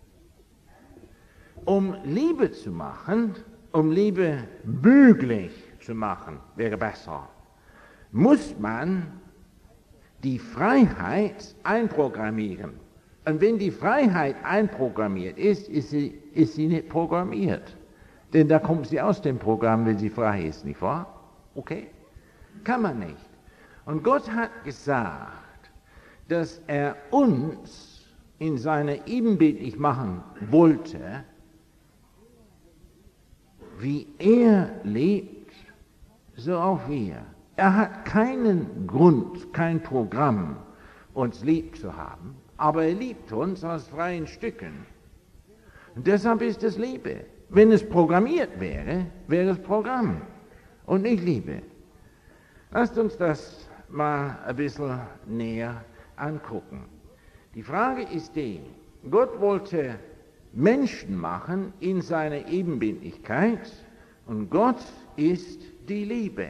Um Liebe zu machen, um Liebe möglich zu machen, wäre besser, muss man die Freiheit einprogrammieren. Und wenn die Freiheit einprogrammiert ist, ist sie, ist sie nicht programmiert. Denn da kommt sie aus dem Programm, wenn sie frei ist, nicht wahr? Okay? Kann man nicht. Und Gott hat gesagt, dass er uns in seiner Ebenbildlich machen wollte, wie er lebt, so auch wir. Er hat keinen Grund, kein Programm, uns lieb zu haben, aber er liebt uns aus freien Stücken. Und deshalb ist es Liebe. Wenn es programmiert wäre, wäre es Programm und nicht Liebe. Lasst uns das mal ein bisschen näher angucken. Die Frage ist die: Gott wollte Menschen machen in seiner Ebenbildlichkeit und Gott ist die Liebe.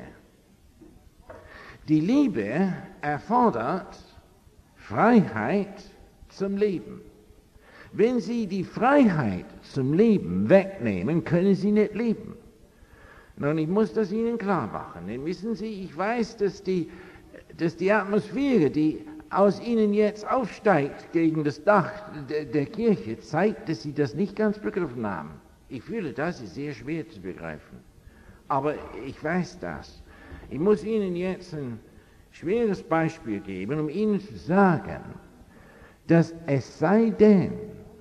Die Liebe erfordert Freiheit zum Leben. Wenn Sie die Freiheit zum Leben wegnehmen, können Sie nicht leben. Nun, ich muss das Ihnen klar machen. Denn wissen Sie, ich weiß, dass die, dass die Atmosphäre, die aus Ihnen jetzt aufsteigt gegen das Dach der, der Kirche, zeigt, dass Sie das nicht ganz begriffen haben. Ich fühle, das ist sehr schwer zu begreifen. Aber ich weiß das. Ich muss Ihnen jetzt ein schweres Beispiel geben, um Ihnen zu sagen, dass es sei denn,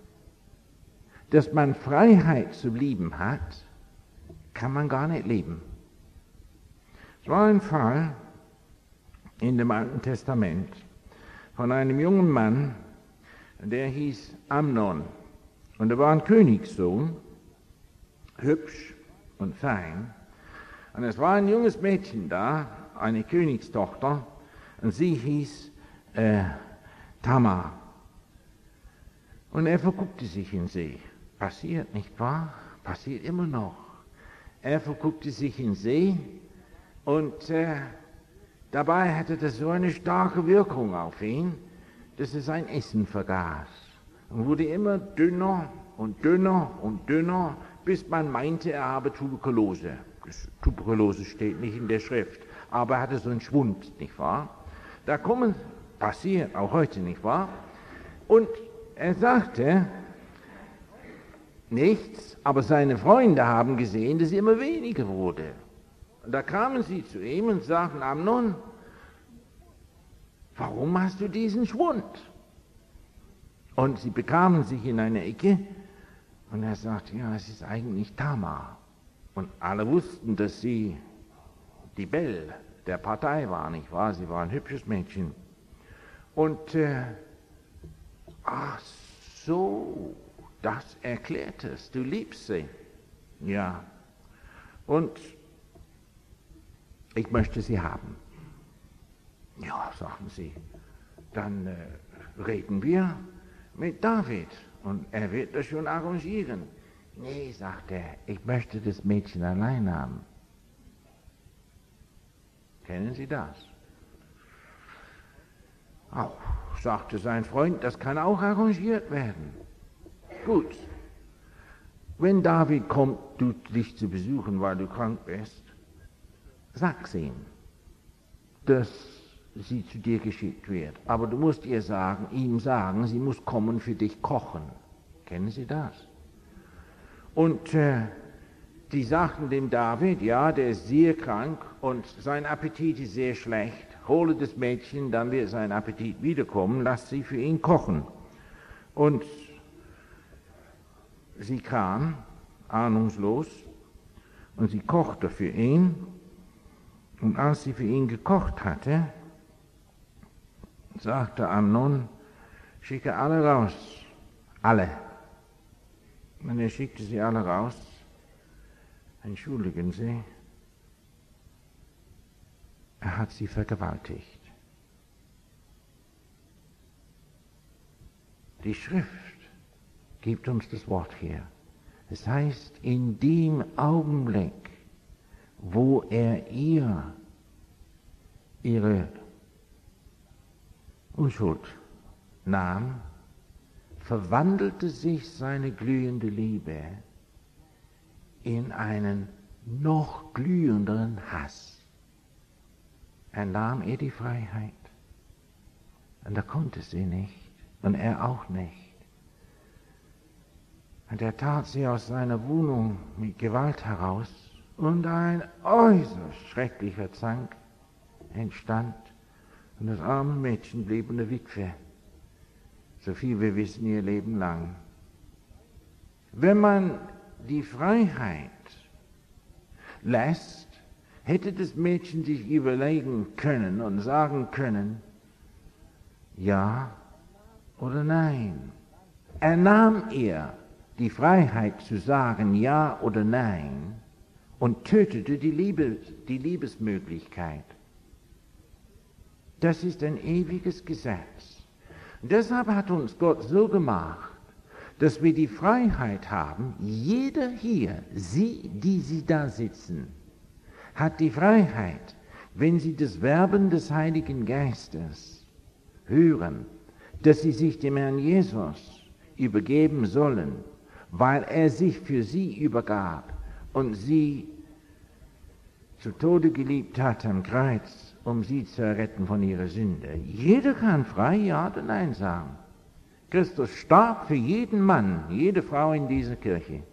dass man Freiheit zu lieben hat, kann man gar nicht leben. Es war ein Fall in dem Alten Testament von einem jungen Mann, der hieß Amnon. Und er war ein Königssohn, hübsch und fein. Und es war ein junges Mädchen da, eine Königstochter, und sie hieß äh, Tamar. Und er verguckte sich in sie. Passiert, nicht wahr? Passiert immer noch. Er verguckte sich in sie und äh, dabei hatte das so eine starke Wirkung auf ihn, dass er sein Essen vergaß und wurde immer dünner und dünner und dünner, bis man meinte, er habe Tuberkulose. Tuberkulose steht nicht in der Schrift, aber er hatte so einen Schwund, nicht wahr? Da kommen, passiert auch heute, nicht wahr? Und er sagte nichts, aber seine Freunde haben gesehen, dass es immer weniger wurde. Und da kamen sie zu ihm und sagten: Amnon, warum hast du diesen Schwund? Und sie bekamen sich in eine Ecke und er sagte: ja, es ist eigentlich Tamar. Und alle wussten, dass sie die Belle der Partei war, nicht wahr? Sie war ein hübsches Mädchen. Und, äh, ach so, das erklärt es, du liebst sie. Ja, und ich möchte sie haben. Ja, sagen sie, dann äh, reden wir mit David und er wird das schon arrangieren. Nee, sagt er, ich möchte das Mädchen allein haben. Kennen Sie das? Auch, sagte sein Freund, das kann auch arrangiert werden. Gut, wenn David kommt, du, dich zu besuchen, weil du krank bist, sag's ihm, dass sie zu dir geschickt wird. Aber du musst ihr sagen, ihm sagen, sie muss kommen für dich kochen. Kennen Sie das? Und äh, die sagten dem David, ja, der ist sehr krank und sein Appetit ist sehr schlecht. Hole das Mädchen, dann wird sein Appetit wiederkommen, lass sie für ihn kochen. Und sie kam, ahnungslos, und sie kochte für ihn. Und als sie für ihn gekocht hatte, sagte Amnon, schicke alle raus, alle. Und er schickte sie alle raus. Entschuldigen Sie, er hat sie vergewaltigt. Die Schrift gibt uns das Wort her. Es heißt, in dem Augenblick, wo er ihr ihre Unschuld nahm, verwandelte sich seine glühende Liebe in einen noch glühenderen Hass. Er nahm ihr die Freiheit und er konnte sie nicht und er auch nicht. Und er tat sie aus seiner Wohnung mit Gewalt heraus und ein äußerst schrecklicher Zank entstand und das arme Mädchen blieb eine Witwe, so viel wir wissen, ihr Leben lang. Wenn man die Freiheit lässt, hätte das Mädchen sich überlegen können und sagen können, ja oder nein. Er nahm ihr die Freiheit zu sagen ja oder nein und tötete die, Liebe, die Liebesmöglichkeit. Das ist ein ewiges Gesetz. Und deshalb hat uns Gott so gemacht, dass wir die Freiheit haben, jeder hier, Sie, die Sie da sitzen, hat die Freiheit, wenn Sie das Werben des Heiligen Geistes hören, dass Sie sich dem Herrn Jesus übergeben sollen, weil er sich für Sie übergab und Sie zu Tode geliebt hat am Kreuz, um Sie zu erretten von Ihrer Sünde. Jeder kann frei Ja oder Nein sagen. Christus starb für jeden Mann, jede Frau in dieser Kirche.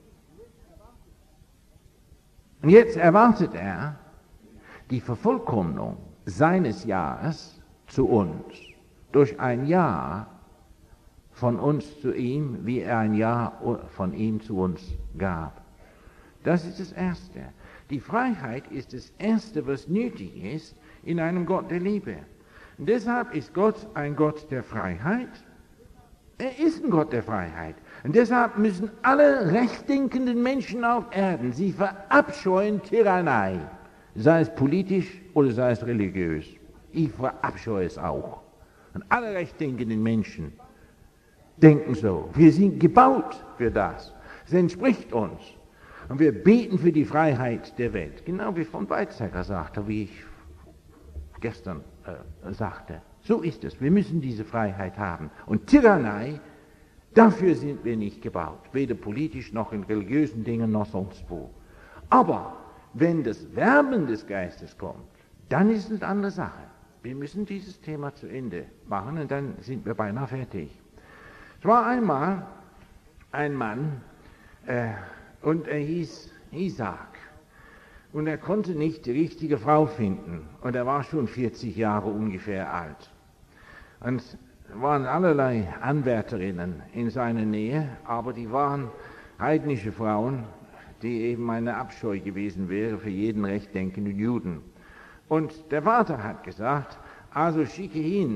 Und jetzt erwartet er die Vervollkommnung seines Jahres zu uns durch ein Ja von uns zu ihm, wie er ein Ja von ihm zu uns gab. Das ist das Erste. Die Freiheit ist das Erste, was nötig ist in einem Gott der Liebe. Und deshalb ist Gott ein Gott der Freiheit. Er ist ein Gott der Freiheit. Und deshalb müssen alle rechtdenkenden Menschen auf Erden, sie verabscheuen Tyrannei, sei es politisch oder sei es religiös. Ich verabscheue es auch. Und alle rechtdenkenden Menschen denken so. Wir sind gebaut für das. Es entspricht uns. Und wir beten für die Freiheit der Welt. Genau wie von Weizsäcker sagte, wie ich gestern äh, sagte. So ist es. Wir müssen diese Freiheit haben. Und Tyrannei, dafür sind wir nicht gebaut. Weder politisch noch in religiösen Dingen noch sonst wo. Aber wenn das Werben des Geistes kommt, dann ist es eine andere Sache. Wir müssen dieses Thema zu Ende machen und dann sind wir beinahe fertig. Es war einmal ein Mann äh, und er hieß Isaac. Und er konnte nicht die richtige Frau finden. Und er war schon vierzig Jahre ungefähr alt. Und es waren allerlei Anwärterinnen in seiner Nähe, aber die waren heidnische Frauen, die eben eine Abscheu gewesen wäre für jeden rechtdenkenden Juden. Und der Vater hat gesagt, also schicke ihn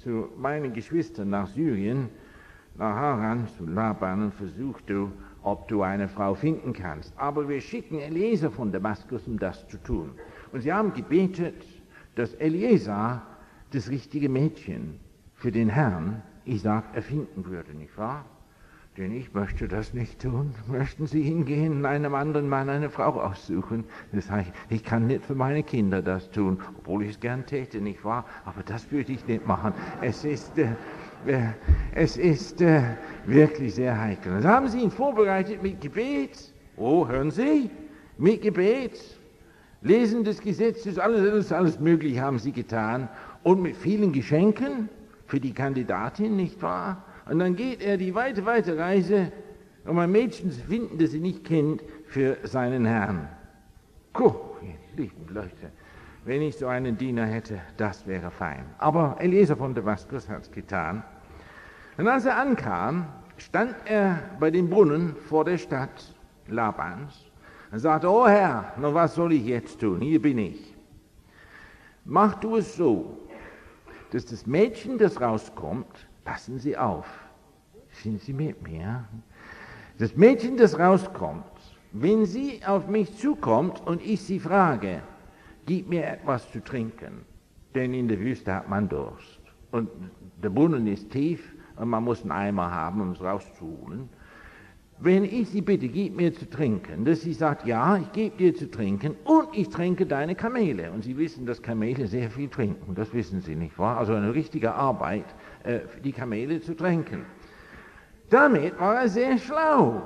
zu meinen Geschwistern nach Syrien, nach Haran, zu Laban, und versuch du, ob du eine Frau finden kannst. Aber wir schicken Eliezer von Damaskus, um das zu tun. Und sie haben gebetet, dass Eliezer das richtige Mädchen für den Herrn, Isaak, erfinden würde, nicht wahr? Denn ich möchte das nicht tun. Möchten Sie hingehen und einem anderen Mann eine Frau aussuchen? Das heißt, ich kann nicht für meine Kinder das tun, obwohl ich es gern täte, nicht wahr? Aber das würde ich nicht machen. Es ist, äh, äh, es ist äh, wirklich sehr heikel. Das haben Sie ihn vorbereitet mit Gebet. Oh, hören Sie? Mit Gebet. Lesen des Gesetzes, alles, alles, alles Mögliche haben Sie getan. Und mit vielen Geschenken für die Kandidatin, nicht wahr? Und dann geht er die weite, weite Reise, um ein Mädchen zu finden, das sie nicht kennt, für seinen Herrn. Puh, ihr lieben Leute, wenn ich so einen Diener hätte, das wäre fein. Aber Eliezer von Damaskus hat es getan. Und als er ankam, stand er bei dem Brunnen vor der Stadt Labans und sagte, oh Herr, nun was soll ich jetzt tun? Hier bin ich. Mach du es so, dass das Mädchen, das rauskommt, passen Sie auf. Sind Sie mit mir? Das Mädchen, das rauskommt, wenn sie auf mich zukommt und ich sie frage, gib mir etwas zu trinken, denn in der Wüste hat man Durst. Und der Brunnen ist tief und man muss einen Eimer haben, um es rauszuholen. Wenn ich sie bitte, gib mir zu trinken, dass sie sagt, ja, ich gebe dir zu trinken und ich trinke deine Kamele. Und Sie wissen, dass Kamele sehr viel trinken, das wissen Sie, nicht wahr? Also eine richtige Arbeit, äh, die Kamele zu tränken. Damit war er sehr schlau.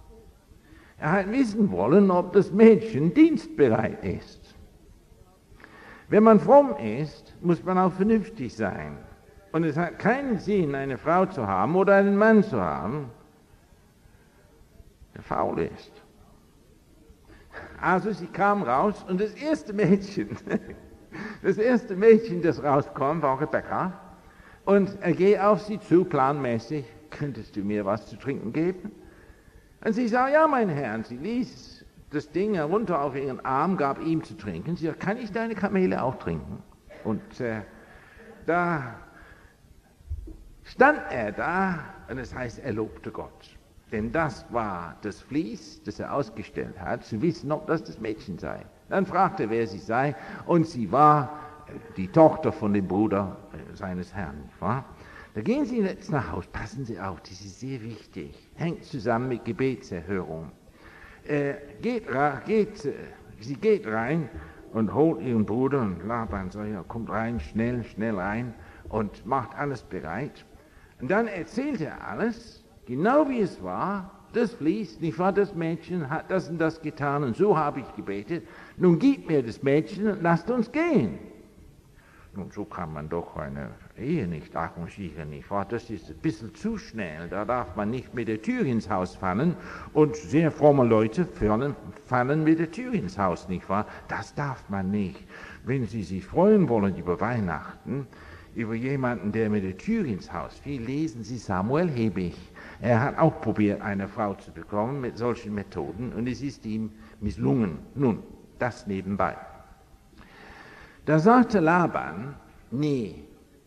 Er hat wissen wollen, ob das Mädchen dienstbereit ist. Wenn man fromm ist, muss man auch vernünftig sein. Und es hat keinen Sinn, eine Frau zu haben oder einen Mann zu haben, der faul ist. Also sie kam raus und das erste Mädchen, das erste Mädchen, das rauskommt, war Rebekka. Und er geht auf sie zu, planmäßig, könntest du mir was zu trinken geben? Und sie sagt, ja, mein Herr. Und sie ließ das Ding herunter auf ihren Arm, gab ihm zu trinken. Sie sagt, kann ich deine Kamele auch trinken? Und äh, da stand er da, und das heißt, er lobte Gott. Denn das war das Vlies, das er ausgestellt hat, zu wissen, ob das das Mädchen sei. Dann fragte er, wer sie sei, und sie war die Tochter von dem Bruder seines Herrn, nicht wahr? Da gehen Sie jetzt nach Hause, passen Sie auf, das ist sehr wichtig, hängt zusammen mit Gebetserhörung. Äh, geht, geht, äh, sie geht rein und holt ihren Bruder, und Laban sagt, ja, kommt rein, schnell, schnell rein, und macht alles bereit. Und dann erzählt er alles, genau wie es war, das Vlies, nicht wahr, das Mädchen hat das und das getan und so habe ich gebetet, nun gib mir das Mädchen und lasst uns gehen. Nun, so kann man doch eine Ehe nicht arrangieren, nicht wahr, das ist ein bisschen zu schnell, da darf man nicht mit der Tür ins Haus fallen und sehr fromme Leute fallen, fallen mit der Tür ins Haus, nicht wahr, das darf man nicht. Wenn Sie sich freuen wollen über Weihnachten, über jemanden, der mit der Tür ins Haus fiel, lesen Sie Samuel Hebig. Er hat auch probiert, eine Frau zu bekommen mit solchen Methoden, und es ist ihm misslungen. Nun, das nebenbei. Da sagte Laban, nee,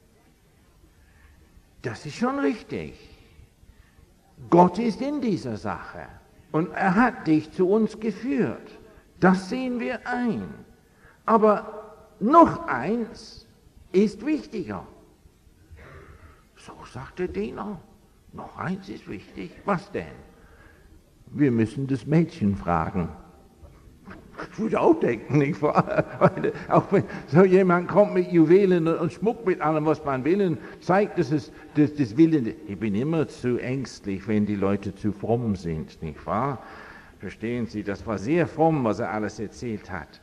das ist schon richtig. Gott ist in dieser Sache und er hat dich zu uns geführt. Das sehen wir ein. Aber noch eins ist wichtiger. So sagt der Diener. Noch eins ist wichtig. Was denn? Wir müssen das Mädchen fragen. Ich würde auch denken, nicht wahr? Auch wenn so jemand kommt mit Juwelen und Schmuck, mit allem, was man will, und zeigt, dass es das, das Willen. Ich bin immer zu ängstlich, wenn die Leute zu fromm sind, nicht wahr? Verstehen Sie, das war sehr fromm, was er alles erzählt hat.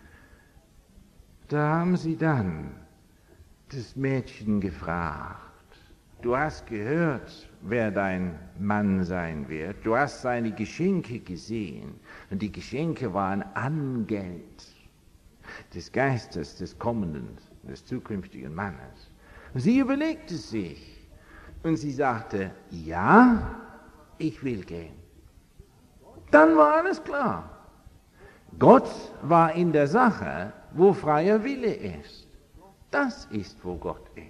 Da haben sie dann das Mädchen gefragt. Du hast gehört, wer dein Mann sein wird. Du hast seine Geschenke gesehen. Und die Geschenke waren Angeld des Geistes des kommenden, des zukünftigen Mannes. Und sie überlegte sich und sie sagte, ja, ich will gehen. Dann war alles klar. Gott war in der Sache, wo freier Wille ist. Das ist, wo Gott ist.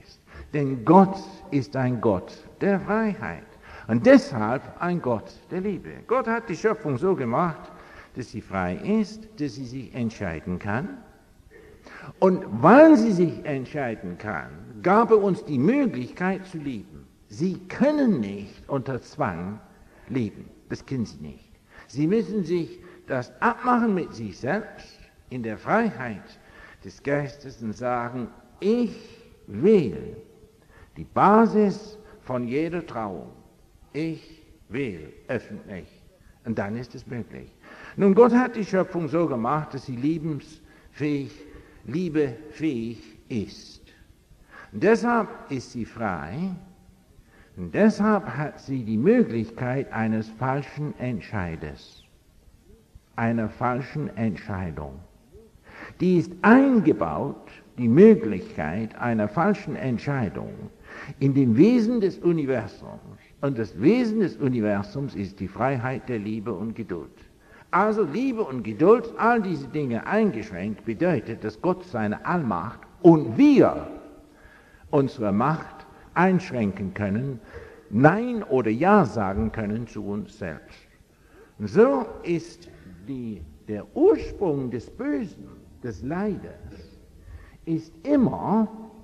Denn Gott ist ein Gott der Freiheit und deshalb ein Gott der Liebe. Gott hat die Schöpfung so gemacht, dass sie frei ist, dass sie sich entscheiden kann. Und weil sie sich entscheiden kann, gab er uns die Möglichkeit zu lieben. Sie können nicht unter Zwang lieben. Das können sie nicht. Sie müssen sich das abmachen mit sich selbst in der Freiheit des Geistes und sagen, ich will die Basis von jeder Trauung. Ich will öffentlich. Und dann ist es möglich. Nun, Gott hat die Schöpfung so gemacht, dass sie liebensfähig, liebefähig ist. Und deshalb ist sie frei. Und deshalb hat sie die Möglichkeit eines falschen Entscheides, einer falschen Entscheidung. Die ist eingebaut, die Möglichkeit einer falschen Entscheidung, in dem Wesen des Universums. Und das Wesen des Universums ist die Freiheit der Liebe und Geduld. Also Liebe und Geduld, all diese Dinge eingeschränkt, bedeutet, dass Gott seine Allmacht und wir unsere Macht einschränken können, Nein oder Ja sagen können zu uns selbst. Und so ist die, der Ursprung des Bösen, des Leides, ist immer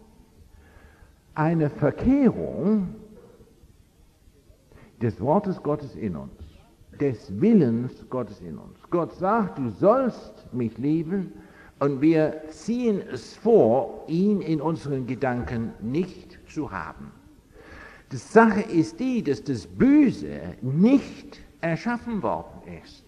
eine Verkehrung des Wortes Gottes in uns, des Willens Gottes in uns. Gott sagt, du sollst mich lieben, und wir ziehen es vor, ihn in unseren Gedanken nicht zu haben. Die Sache ist die, dass das Böse nicht erschaffen worden ist.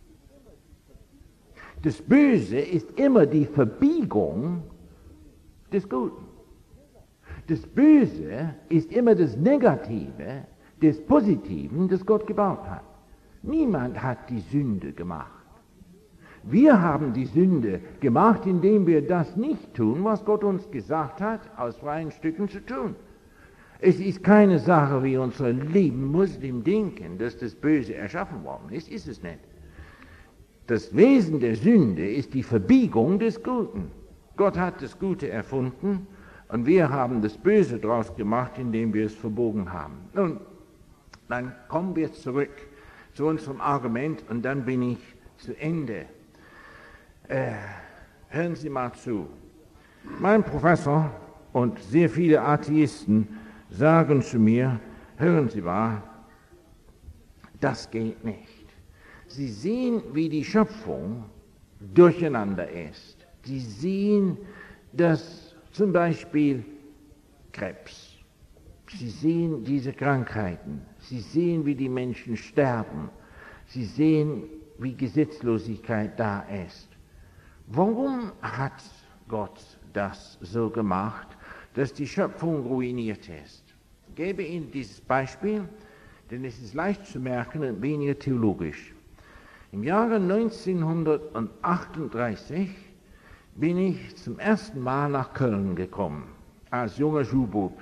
Das Böse ist immer die Verbiegung des Guten. Das Böse ist immer das Negative des Positiven, das Gott gebaut hat. Niemand hat die Sünde gemacht. Wir haben die Sünde gemacht, indem wir das nicht tun, was Gott uns gesagt hat, aus freien Stücken zu tun. Es ist keine Sache, wie unsere lieben Muslimen denken, dass das Böse erschaffen worden ist. Ist es nicht. Das Wesen der Sünde ist die Verbiegung des Guten. Gott hat das Gute erfunden und wir haben das Böse daraus gemacht, indem wir es verbogen haben. Nun, dann kommen wir zurück zu unserem Argument und dann bin ich zu Ende. Äh, hören Sie mal zu. Mein Professor und sehr viele Atheisten sagen zu mir, hören Sie mal, das geht nicht. Sie sehen, wie die Schöpfung durcheinander ist. Sie sehen, dass zum Beispiel Krebs, Sie sehen diese Krankheiten, Sie sehen, wie die Menschen sterben, Sie sehen, wie Gesetzlosigkeit da ist. Warum hat Gott das so gemacht, dass die Schöpfung ruiniert ist? Ich gebe Ihnen dieses Beispiel, denn es ist leicht zu merken und weniger theologisch. Im Jahre neunzehnhundertachtunddreißig bin ich zum ersten Mal nach Köln gekommen, als junger Schulbub.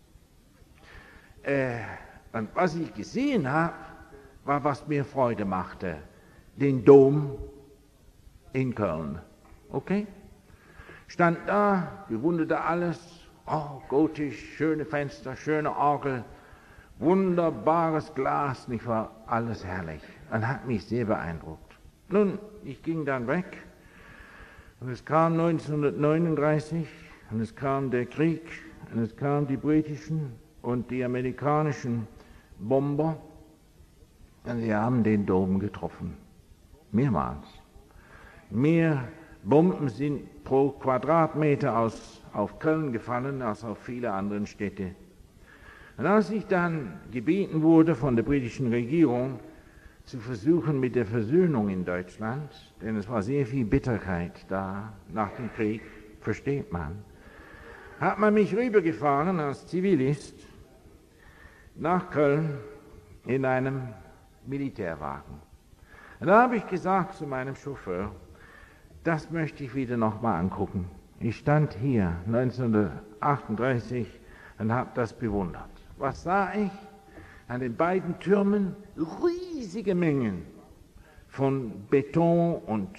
Äh, und was ich gesehen habe, war, was mir Freude machte, den Dom in Köln. Okay? Stand da, bewunderte alles, oh, gotisch, schöne Fenster, schöne Orgel, wunderbares Glas, nicht wahr? Alles herrlich und hat mich sehr beeindruckt. Nun, ich ging dann weg und es kam neunzehnhundertneununddreißig und es kam der Krieg und es kamen die britischen und die amerikanischen Bomber und sie haben den Dom getroffen. Mehrmals. Mehr Bomben sind pro Quadratmeter aus, auf Köln gefallen als auf viele andere Städte. Und als ich dann gebeten wurde von der britischen Regierung, zu versuchen mit der Versöhnung in Deutschland, denn es war sehr viel Bitterkeit da nach dem Krieg, versteht man, hat man mich rübergefahren als Zivilist nach Köln in einem Militärwagen. Und da habe ich gesagt zu meinem Chauffeur, das möchte ich wieder nochmal angucken. Ich stand hier neunzehnhundertachtunddreißig und habe das bewundert. Was sah ich? An den beiden Türmen riesige Mengen von Beton und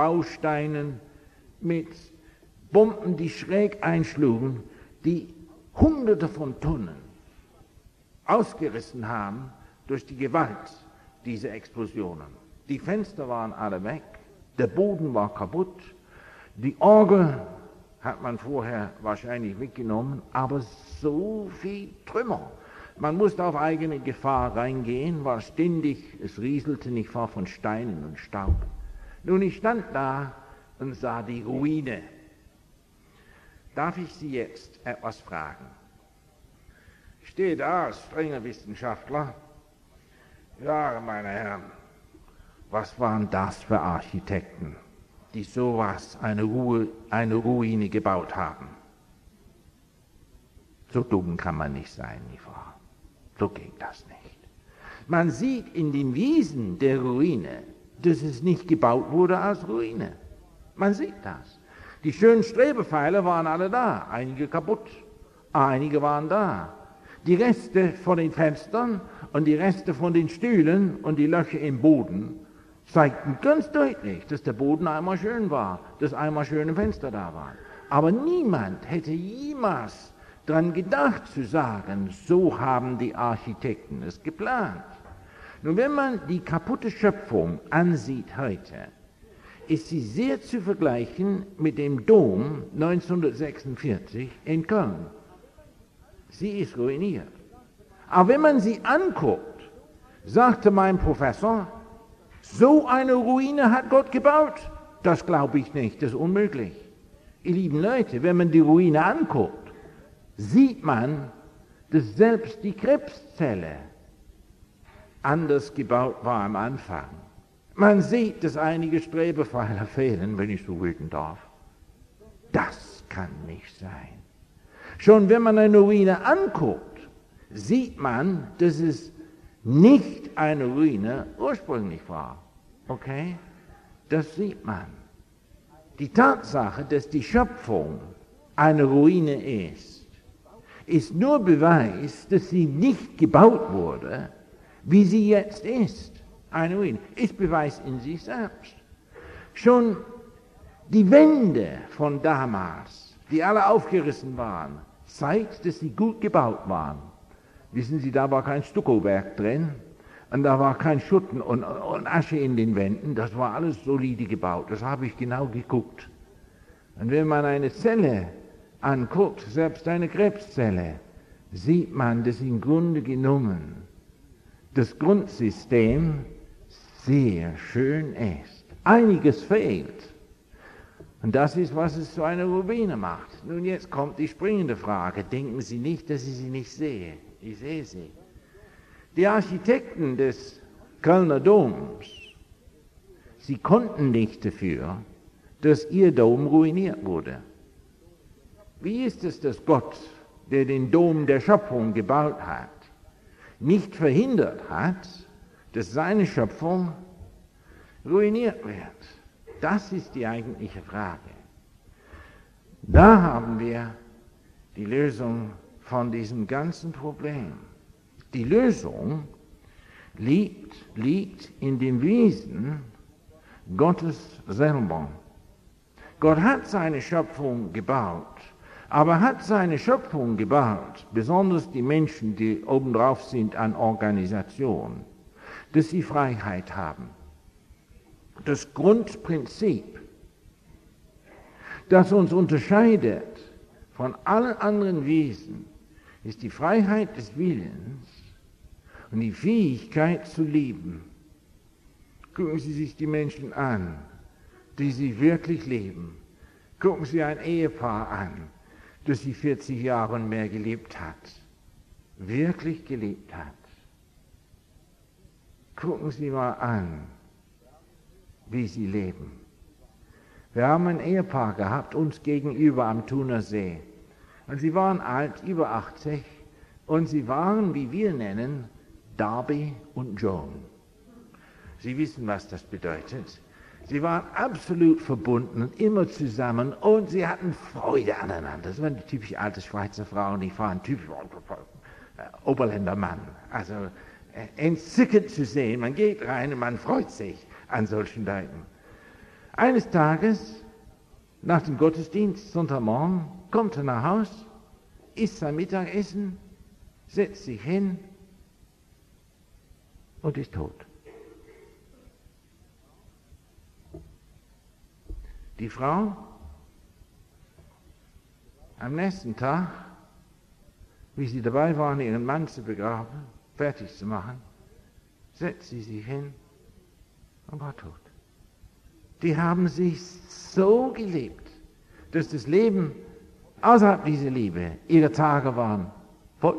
Bausteinen mit Bomben, die schräg einschlugen, die Hunderte von Tonnen ausgerissen haben durch die Gewalt dieser Explosionen. Die Fenster waren alle weg, der Boden war kaputt, die Orgel hat man vorher wahrscheinlich mitgenommen, aber so viel Trümmer. Man musste auf eigene Gefahr reingehen, weil ständig es rieselte nicht wahr von Steinen und Staub. Nun, ich stand da und sah die Ruine. Darf ich Sie jetzt etwas fragen? Ich stehe da als strenger Wissenschaftler. Ja, meine Herren, was waren das für Architekten, die sowas, eine, Ruhe, eine Ruine gebaut haben? So dumm kann man nicht sein, nicht wahr? So ging das nicht. Man sieht in den Wiesen der Ruine, dass es nicht gebaut wurde als Ruine. Man sieht das. Die schönen Strebepfeiler waren alle da, einige kaputt, einige waren da. Die Reste von den Fenstern und die Reste von den Stühlen und die Löcher im Boden zeigten ganz deutlich, dass der Boden einmal schön war, dass einmal schöne Fenster da waren. Aber niemand hätte jemals daran gedacht zu sagen, so haben die Architekten es geplant. Nun, wenn man die kaputte Schöpfung ansieht heute, ist sie sehr zu vergleichen mit dem Dom neunzehnhundertsechsundvierzig in Köln. Sie ist ruiniert. Aber wenn man sie anguckt, sagte mein Professor, so eine Ruine hat Gott gebaut. Das glaube ich nicht, das ist unmöglich. Ihr lieben Leute, wenn man die Ruine anguckt, sieht man, dass selbst die Krebszelle anders gebaut war am Anfang. Man sieht, dass einige Strebepfeiler fehlen, wenn ich so wüten darf. Das kann nicht sein. Schon wenn man eine Ruine anguckt, sieht man, dass es nicht eine Ruine ursprünglich war. Okay? Das sieht man. Die Tatsache, dass die Schöpfung eine Ruine ist, ist nur Beweis, dass sie nicht gebaut wurde, wie sie jetzt ist. Eine Ruine ist Beweis in sich selbst. Schon die Wände von damals, die alle aufgerissen waren, zeigt, dass sie gut gebaut waren. Wissen Sie, da war kein Stuckowerk drin und da war kein Schutten und, und Asche in den Wänden, das war alles solide gebaut, das habe ich genau geguckt. Und wenn man eine Zelle anguckt, selbst eine Krebszelle, sieht man, dass im Grunde genommen das Grundsystem sehr schön ist. Einiges fehlt. Und das ist, was es zu einer Ruine macht. Nun, jetzt kommt die springende Frage. Denken Sie nicht, dass ich sie nicht sehe. Ich sehe sie. Die Architekten des Kölner Doms, sie konnten nicht dafür, dass ihr Dom ruiniert wurde. Wie ist es, dass Gott, der den Dom der Schöpfung gebaut hat, nicht verhindert hat, dass seine Schöpfung ruiniert wird? Das ist die eigentliche Frage. Da haben wir die Lösung von diesem ganzen Problem. Die Lösung liegt, liegt in dem Wesen Gottes selber. Gott hat seine Schöpfung gebaut, aber hat seine Schöpfung gebaut, besonders die Menschen, die obendrauf sind an Organisation, dass sie Freiheit haben. Das Grundprinzip, das uns unterscheidet von allen anderen Wesen, ist die Freiheit des Willens und die Fähigkeit zu lieben. Gucken Sie sich die Menschen an, die sie wirklich leben. Gucken Sie ein Ehepaar an, das sie vierzig Jahre und mehr gelebt hat, wirklich gelebt hat. Gucken Sie mal an, wie sie leben. Wir haben ein Ehepaar gehabt, uns gegenüber am Thuner See. Und sie waren alt, über achtzig, und sie waren, wie wir nennen, Darby und Joan. Sie wissen, was das bedeutet. Sie waren absolut verbunden und immer zusammen und sie hatten Freude aneinander. Das waren die typisch alte Schweizer Frauen, die waren typisch äh, Oberländer Mann. Also äh, entzückend zu sehen. Man geht rein und man freut sich an solchen Leuten. Eines Tages, nach dem Gottesdienst, Sonntagmorgen, kommt er nach Haus isst sein Mittagessen, setzt sich hin und ist tot. Die Frau am nächsten Tag, wie sie dabei waren, ihren Mann zu begraben, fertig zu machen, setzt sie sich hin und war tot. Die haben sich so geliebt, dass das Leben außerhalb dieser Liebe ihre Tage waren voll.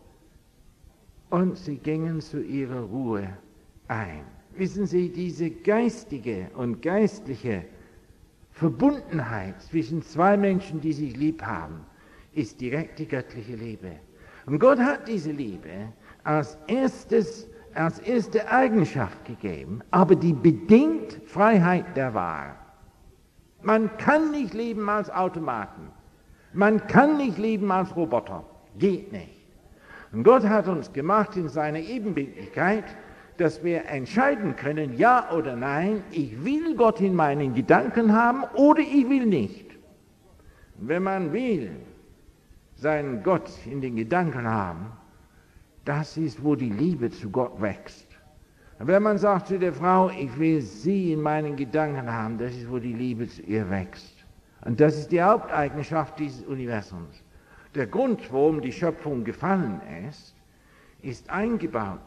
Und sie gingen zu ihrer Ruhe ein. Wissen Sie, diese geistige und geistliche Verbundenheit zwischen zwei Menschen, die sich lieb haben, ist direkt die göttliche Liebe. Und Gott hat diese Liebe als, erstes, als erste Eigenschaft gegeben, aber die bedingt Freiheit der Wahl. Man kann nicht lieben als Automaten. Man kann nicht lieben als Roboter. Geht nicht. Und Gott hat uns gemacht in seiner Ebenbildlichkeit, dass wir entscheiden können, ja oder nein, ich will Gott in meinen Gedanken haben oder ich will nicht. Und wenn man will, seinen Gott in den Gedanken haben, das ist, wo die Liebe zu Gott wächst. Und wenn man sagt zu der Frau, ich will sie in meinen Gedanken haben, das ist, wo die Liebe zu ihr wächst. Und das ist die Haupteigenschaft dieses Universums. Der Grund, warum die Schöpfung gefallen ist, ist eingebaut.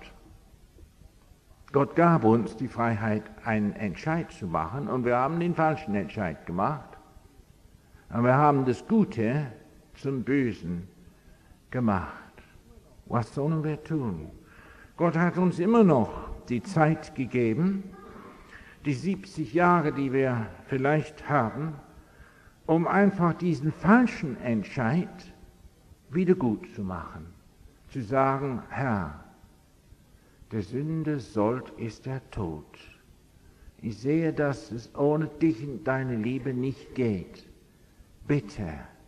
Gott gab uns die Freiheit, einen Entscheid zu machen, und wir haben den falschen Entscheid gemacht. Und wir haben das Gute zum Bösen gemacht. Was sollen wir tun? Gott hat uns immer noch die Zeit gegeben, die siebzig Jahre, die wir vielleicht haben, um einfach diesen falschen Entscheid wieder gut zu machen. Zu sagen, Herr, der Sünde sollt ist der Tod. Ich sehe, dass es ohne dich und deine Liebe nicht geht. Bitte,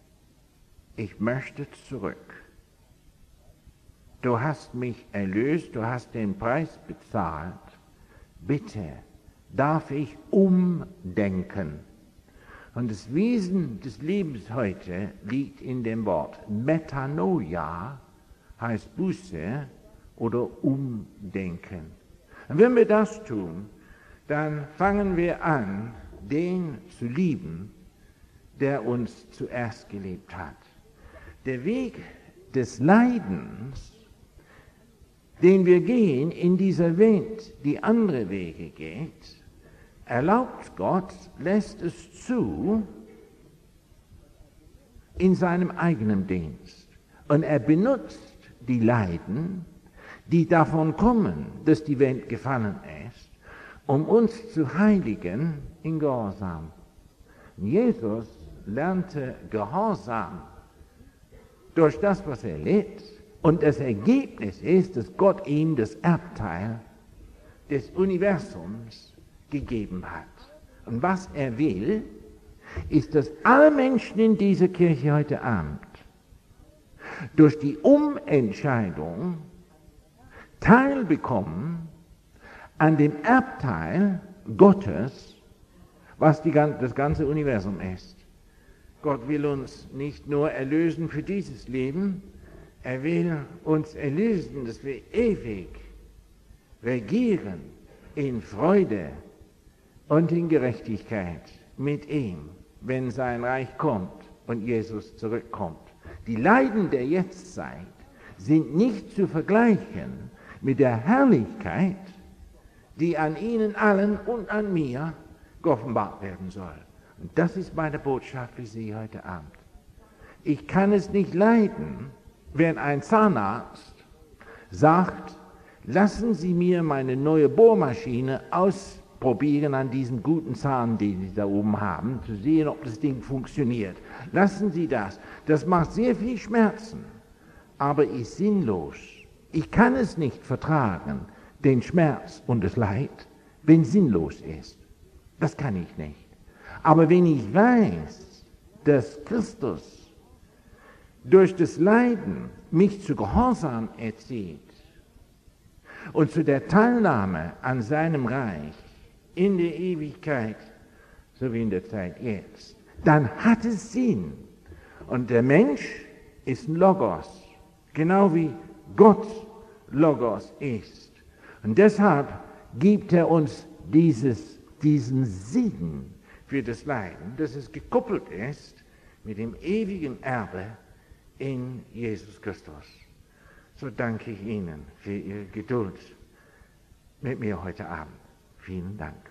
ich möchte zurück. Du hast mich erlöst, du hast den Preis bezahlt. Bitte, darf ich umdenken? Und das Wesen des Lebens heute liegt in dem Wort Metanoia, heißt Buße oder Umdenken. Und wenn wir das tun, dann fangen wir an, den zu lieben, der uns zuerst geliebt hat. Der Weg des Leidens, den wir gehen in dieser Welt, die andere Wege geht, erlaubt Gott, lässt es zu in seinem eigenen Dienst. Und er benutzt die Leiden, die davon kommen, dass die Welt gefallen ist, um uns zu heiligen in Gehorsam. Jesus lernte Gehorsam durch das, was er litt, und das Ergebnis ist, dass Gott ihm das Erbteil des Universums gegeben hat. Und was er will, ist, dass alle Menschen in dieser Kirche heute Abend durch die Umentscheidung teilbekommen an dem Erbteil Gottes, was die, das ganze Universum ist. Gott will uns nicht nur erlösen für dieses Leben, er will uns erlösen, dass wir ewig regieren in Freude und in Gerechtigkeit mit ihm, wenn sein Reich kommt und Jesus zurückkommt. Die Leiden der Jetztzeit sind nicht zu vergleichen mit der Herrlichkeit, die an ihnen allen und an mir geoffenbart werden soll. Und das ist meine Botschaft für Sie heute Abend. Ich kann es nicht leiden, wenn ein Zahnarzt sagt, lassen Sie mir meine neue Bohrmaschine ausprobieren an diesem guten Zahn, den Sie da oben haben, zu sehen, ob das Ding funktioniert. Lassen Sie das. Das macht sehr viel Schmerzen, aber ist sinnlos. Ich kann es nicht vertragen, den Schmerz und das Leid, wenn es sinnlos ist. Das kann ich nicht. Aber wenn ich weiß, dass Christus durch das Leiden mich zu Gehorsam erzieht und zu der Teilnahme an seinem Reich in der Ewigkeit, so wie in der Zeit jetzt, dann hat es Sinn. Und der Mensch ist Logos, genau wie Gott Logos ist. Und deshalb gibt er uns dieses, diesen Segen für das Leiden, dass es gekoppelt ist mit dem ewigen Erbe in Jesus Christus. So danke ich Ihnen für Ihre Geduld mit mir heute Abend. Vielen Dank.